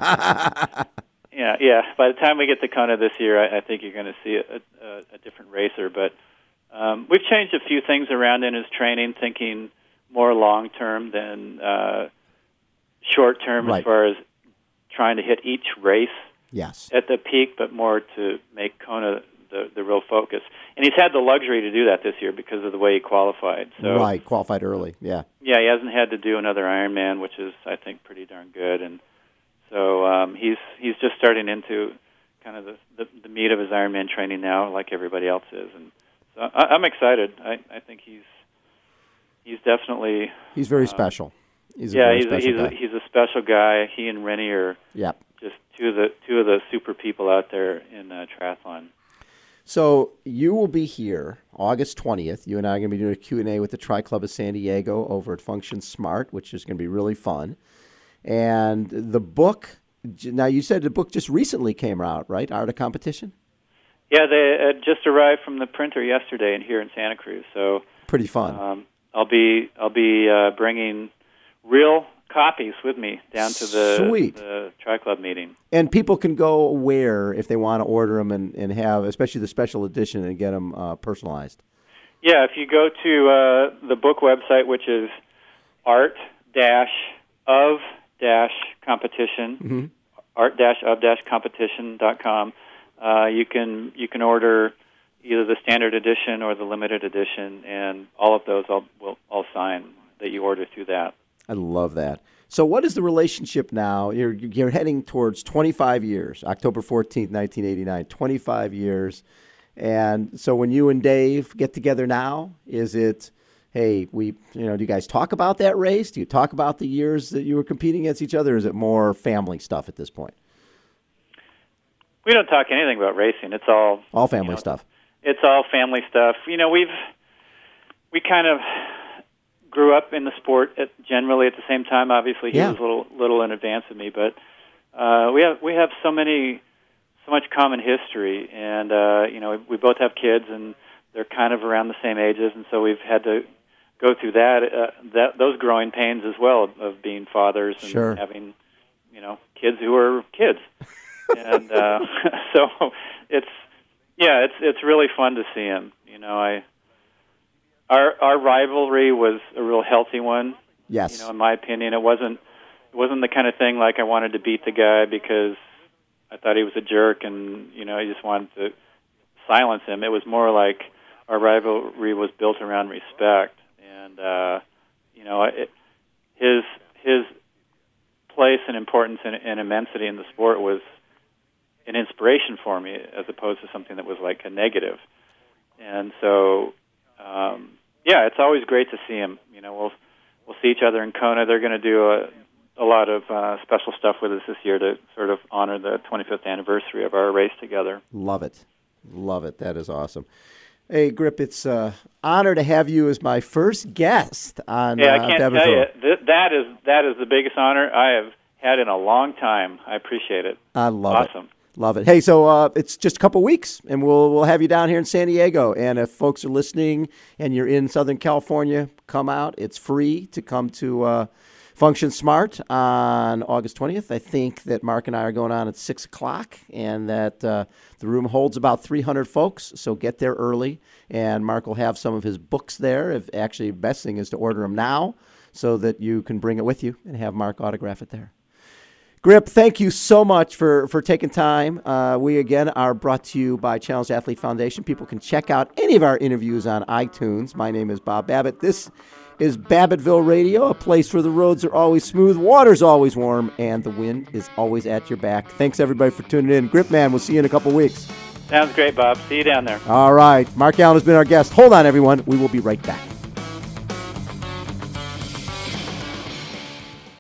Speaker 3: yeah, yeah. By the time we get to Kona this year, I, I think you're going to see a, a, a different racer. But um, we've changed a few things around in his training, thinking more long term than. Uh, short term
Speaker 2: Right.
Speaker 3: as far as trying to hit each race
Speaker 2: Yes.
Speaker 3: at the peak, but more to make Kona the, the real focus. And he's had the luxury to do that this year because of the way he qualified. So,
Speaker 2: Right, qualified early, yeah.
Speaker 3: Yeah, he hasn't had to do another Ironman, which is, I think, pretty darn good. And so um, he's he's just starting into kind of the, the, the meat of his Ironman training now, like everybody else is. And so I, I'm excited. I, I think he's he's definitely...
Speaker 2: He's very
Speaker 3: uh,
Speaker 2: special. He's a
Speaker 3: yeah,
Speaker 2: very
Speaker 3: he's a,
Speaker 2: special
Speaker 3: he's
Speaker 2: guy.
Speaker 3: a, he's a special guy. He and Rennie are
Speaker 2: Yep.
Speaker 3: just two of the two of the super people out there in uh, triathlon.
Speaker 2: So you will be here August twentieth. You and I are going to be doing a Q and A with the Tri Club of San Diego over at Function Smart, which is going to be really fun. And the book, now you said the book just recently came out, right? Art of Competition?
Speaker 3: Yeah, they had just arrived from the printer yesterday, and here in Santa Cruz. So
Speaker 2: pretty fun.
Speaker 3: Um, I'll be I'll be uh, bringing real copies with me down to the,
Speaker 2: Sweet.
Speaker 3: the Tri Club meeting.
Speaker 2: And people can go where if they want to order them and, and have, especially the special edition, and get them uh, personalized?
Speaker 3: Yeah, if you go to uh, the book website, which is art dash of dash competition,
Speaker 2: Mm-hmm.
Speaker 3: art dash of dash competition dot com, uh, you can you can order either the standard edition or the limited edition, and all of those I'll will I'll sign that you order through that.
Speaker 2: I love that. So what is the relationship now? You're you're heading towards twenty-five years, October fourteenth, nineteen eighty-nine, twenty-five years. And so when you and Dave get together now, is it, hey, we, you know, do you guys talk about that race? Do you talk about the years that you were competing against each other? Or is it more family stuff at this point?
Speaker 3: We don't talk anything about racing. It's all
Speaker 2: all family
Speaker 3: you know,
Speaker 2: stuff.
Speaker 3: It's all family stuff. You know, we've we kind of grew up in the sport at, generally at the same time. Obviously, he
Speaker 2: Yeah.
Speaker 3: was a little little in advance of me, but uh, we have we have so many so much common history, and uh, you know, we both have kids, and they're kind of around the same ages, and so we've had to go through that uh, that those growing pains as well of, of being fathers and
Speaker 2: Sure.
Speaker 3: having you know kids who are kids, and uh, so it's yeah, it's it's really fun to see him. You know, I. Our our rivalry was a real healthy one.
Speaker 2: Yes.
Speaker 3: You know, in my opinion, it wasn't it wasn't the kind of thing like I wanted to beat the guy because I thought he was a jerk and you know I just wanted to silence him. It was more like our rivalry was built around respect, and uh, you know it, his his place and importance and, and immensity in the sport was an inspiration for me as opposed to something that was like a negative. And so. Um, yeah, it's always great to see him. You know, we'll we'll see each other in Kona. They're going to do a, a lot of uh, special stuff with us this year to sort of honor the twenty-fifth anniversary of our race together.
Speaker 2: Love it. Love it. That is awesome. Hey, Grip, it's an uh, honor to have you as my first guest on
Speaker 3: Yeah, I
Speaker 2: uh,
Speaker 3: can't
Speaker 2: Babbitt
Speaker 3: tell you.
Speaker 2: Road.
Speaker 3: Th- that is that is the biggest honor I have had in a long time. I appreciate it.
Speaker 2: I love it.
Speaker 3: Awesome.
Speaker 2: Love it. Hey, so uh, it's just a couple weeks, and we'll we'll have you down here in San Diego. And if folks are listening and you're in Southern California, come out. It's free to come to uh, Function Smart on August twentieth. I think that Mark and I are going on at six o'clock, and that uh, the room holds about three hundred folks, so get there early. And Mark will have some of his books there. If actually, the best thing is to order them now so that you can bring it with you and have Mark autograph it there. Grip, thank you so much for, for taking time. Uh, we, again, are brought to you by Challenged Athlete Foundation. People can check out any of our interviews on iTunes. My name is Bob Babbitt. This is Babbittville Radio, a place where the roads are always smooth, water's always warm, and the wind is always at your back. Thanks, everybody, for tuning in. Grip Man, we'll see you in a couple weeks.
Speaker 3: Sounds great, Bob. See you down there.
Speaker 2: All right. Mark Allen has been our guest. Hold on, everyone. We will be right back.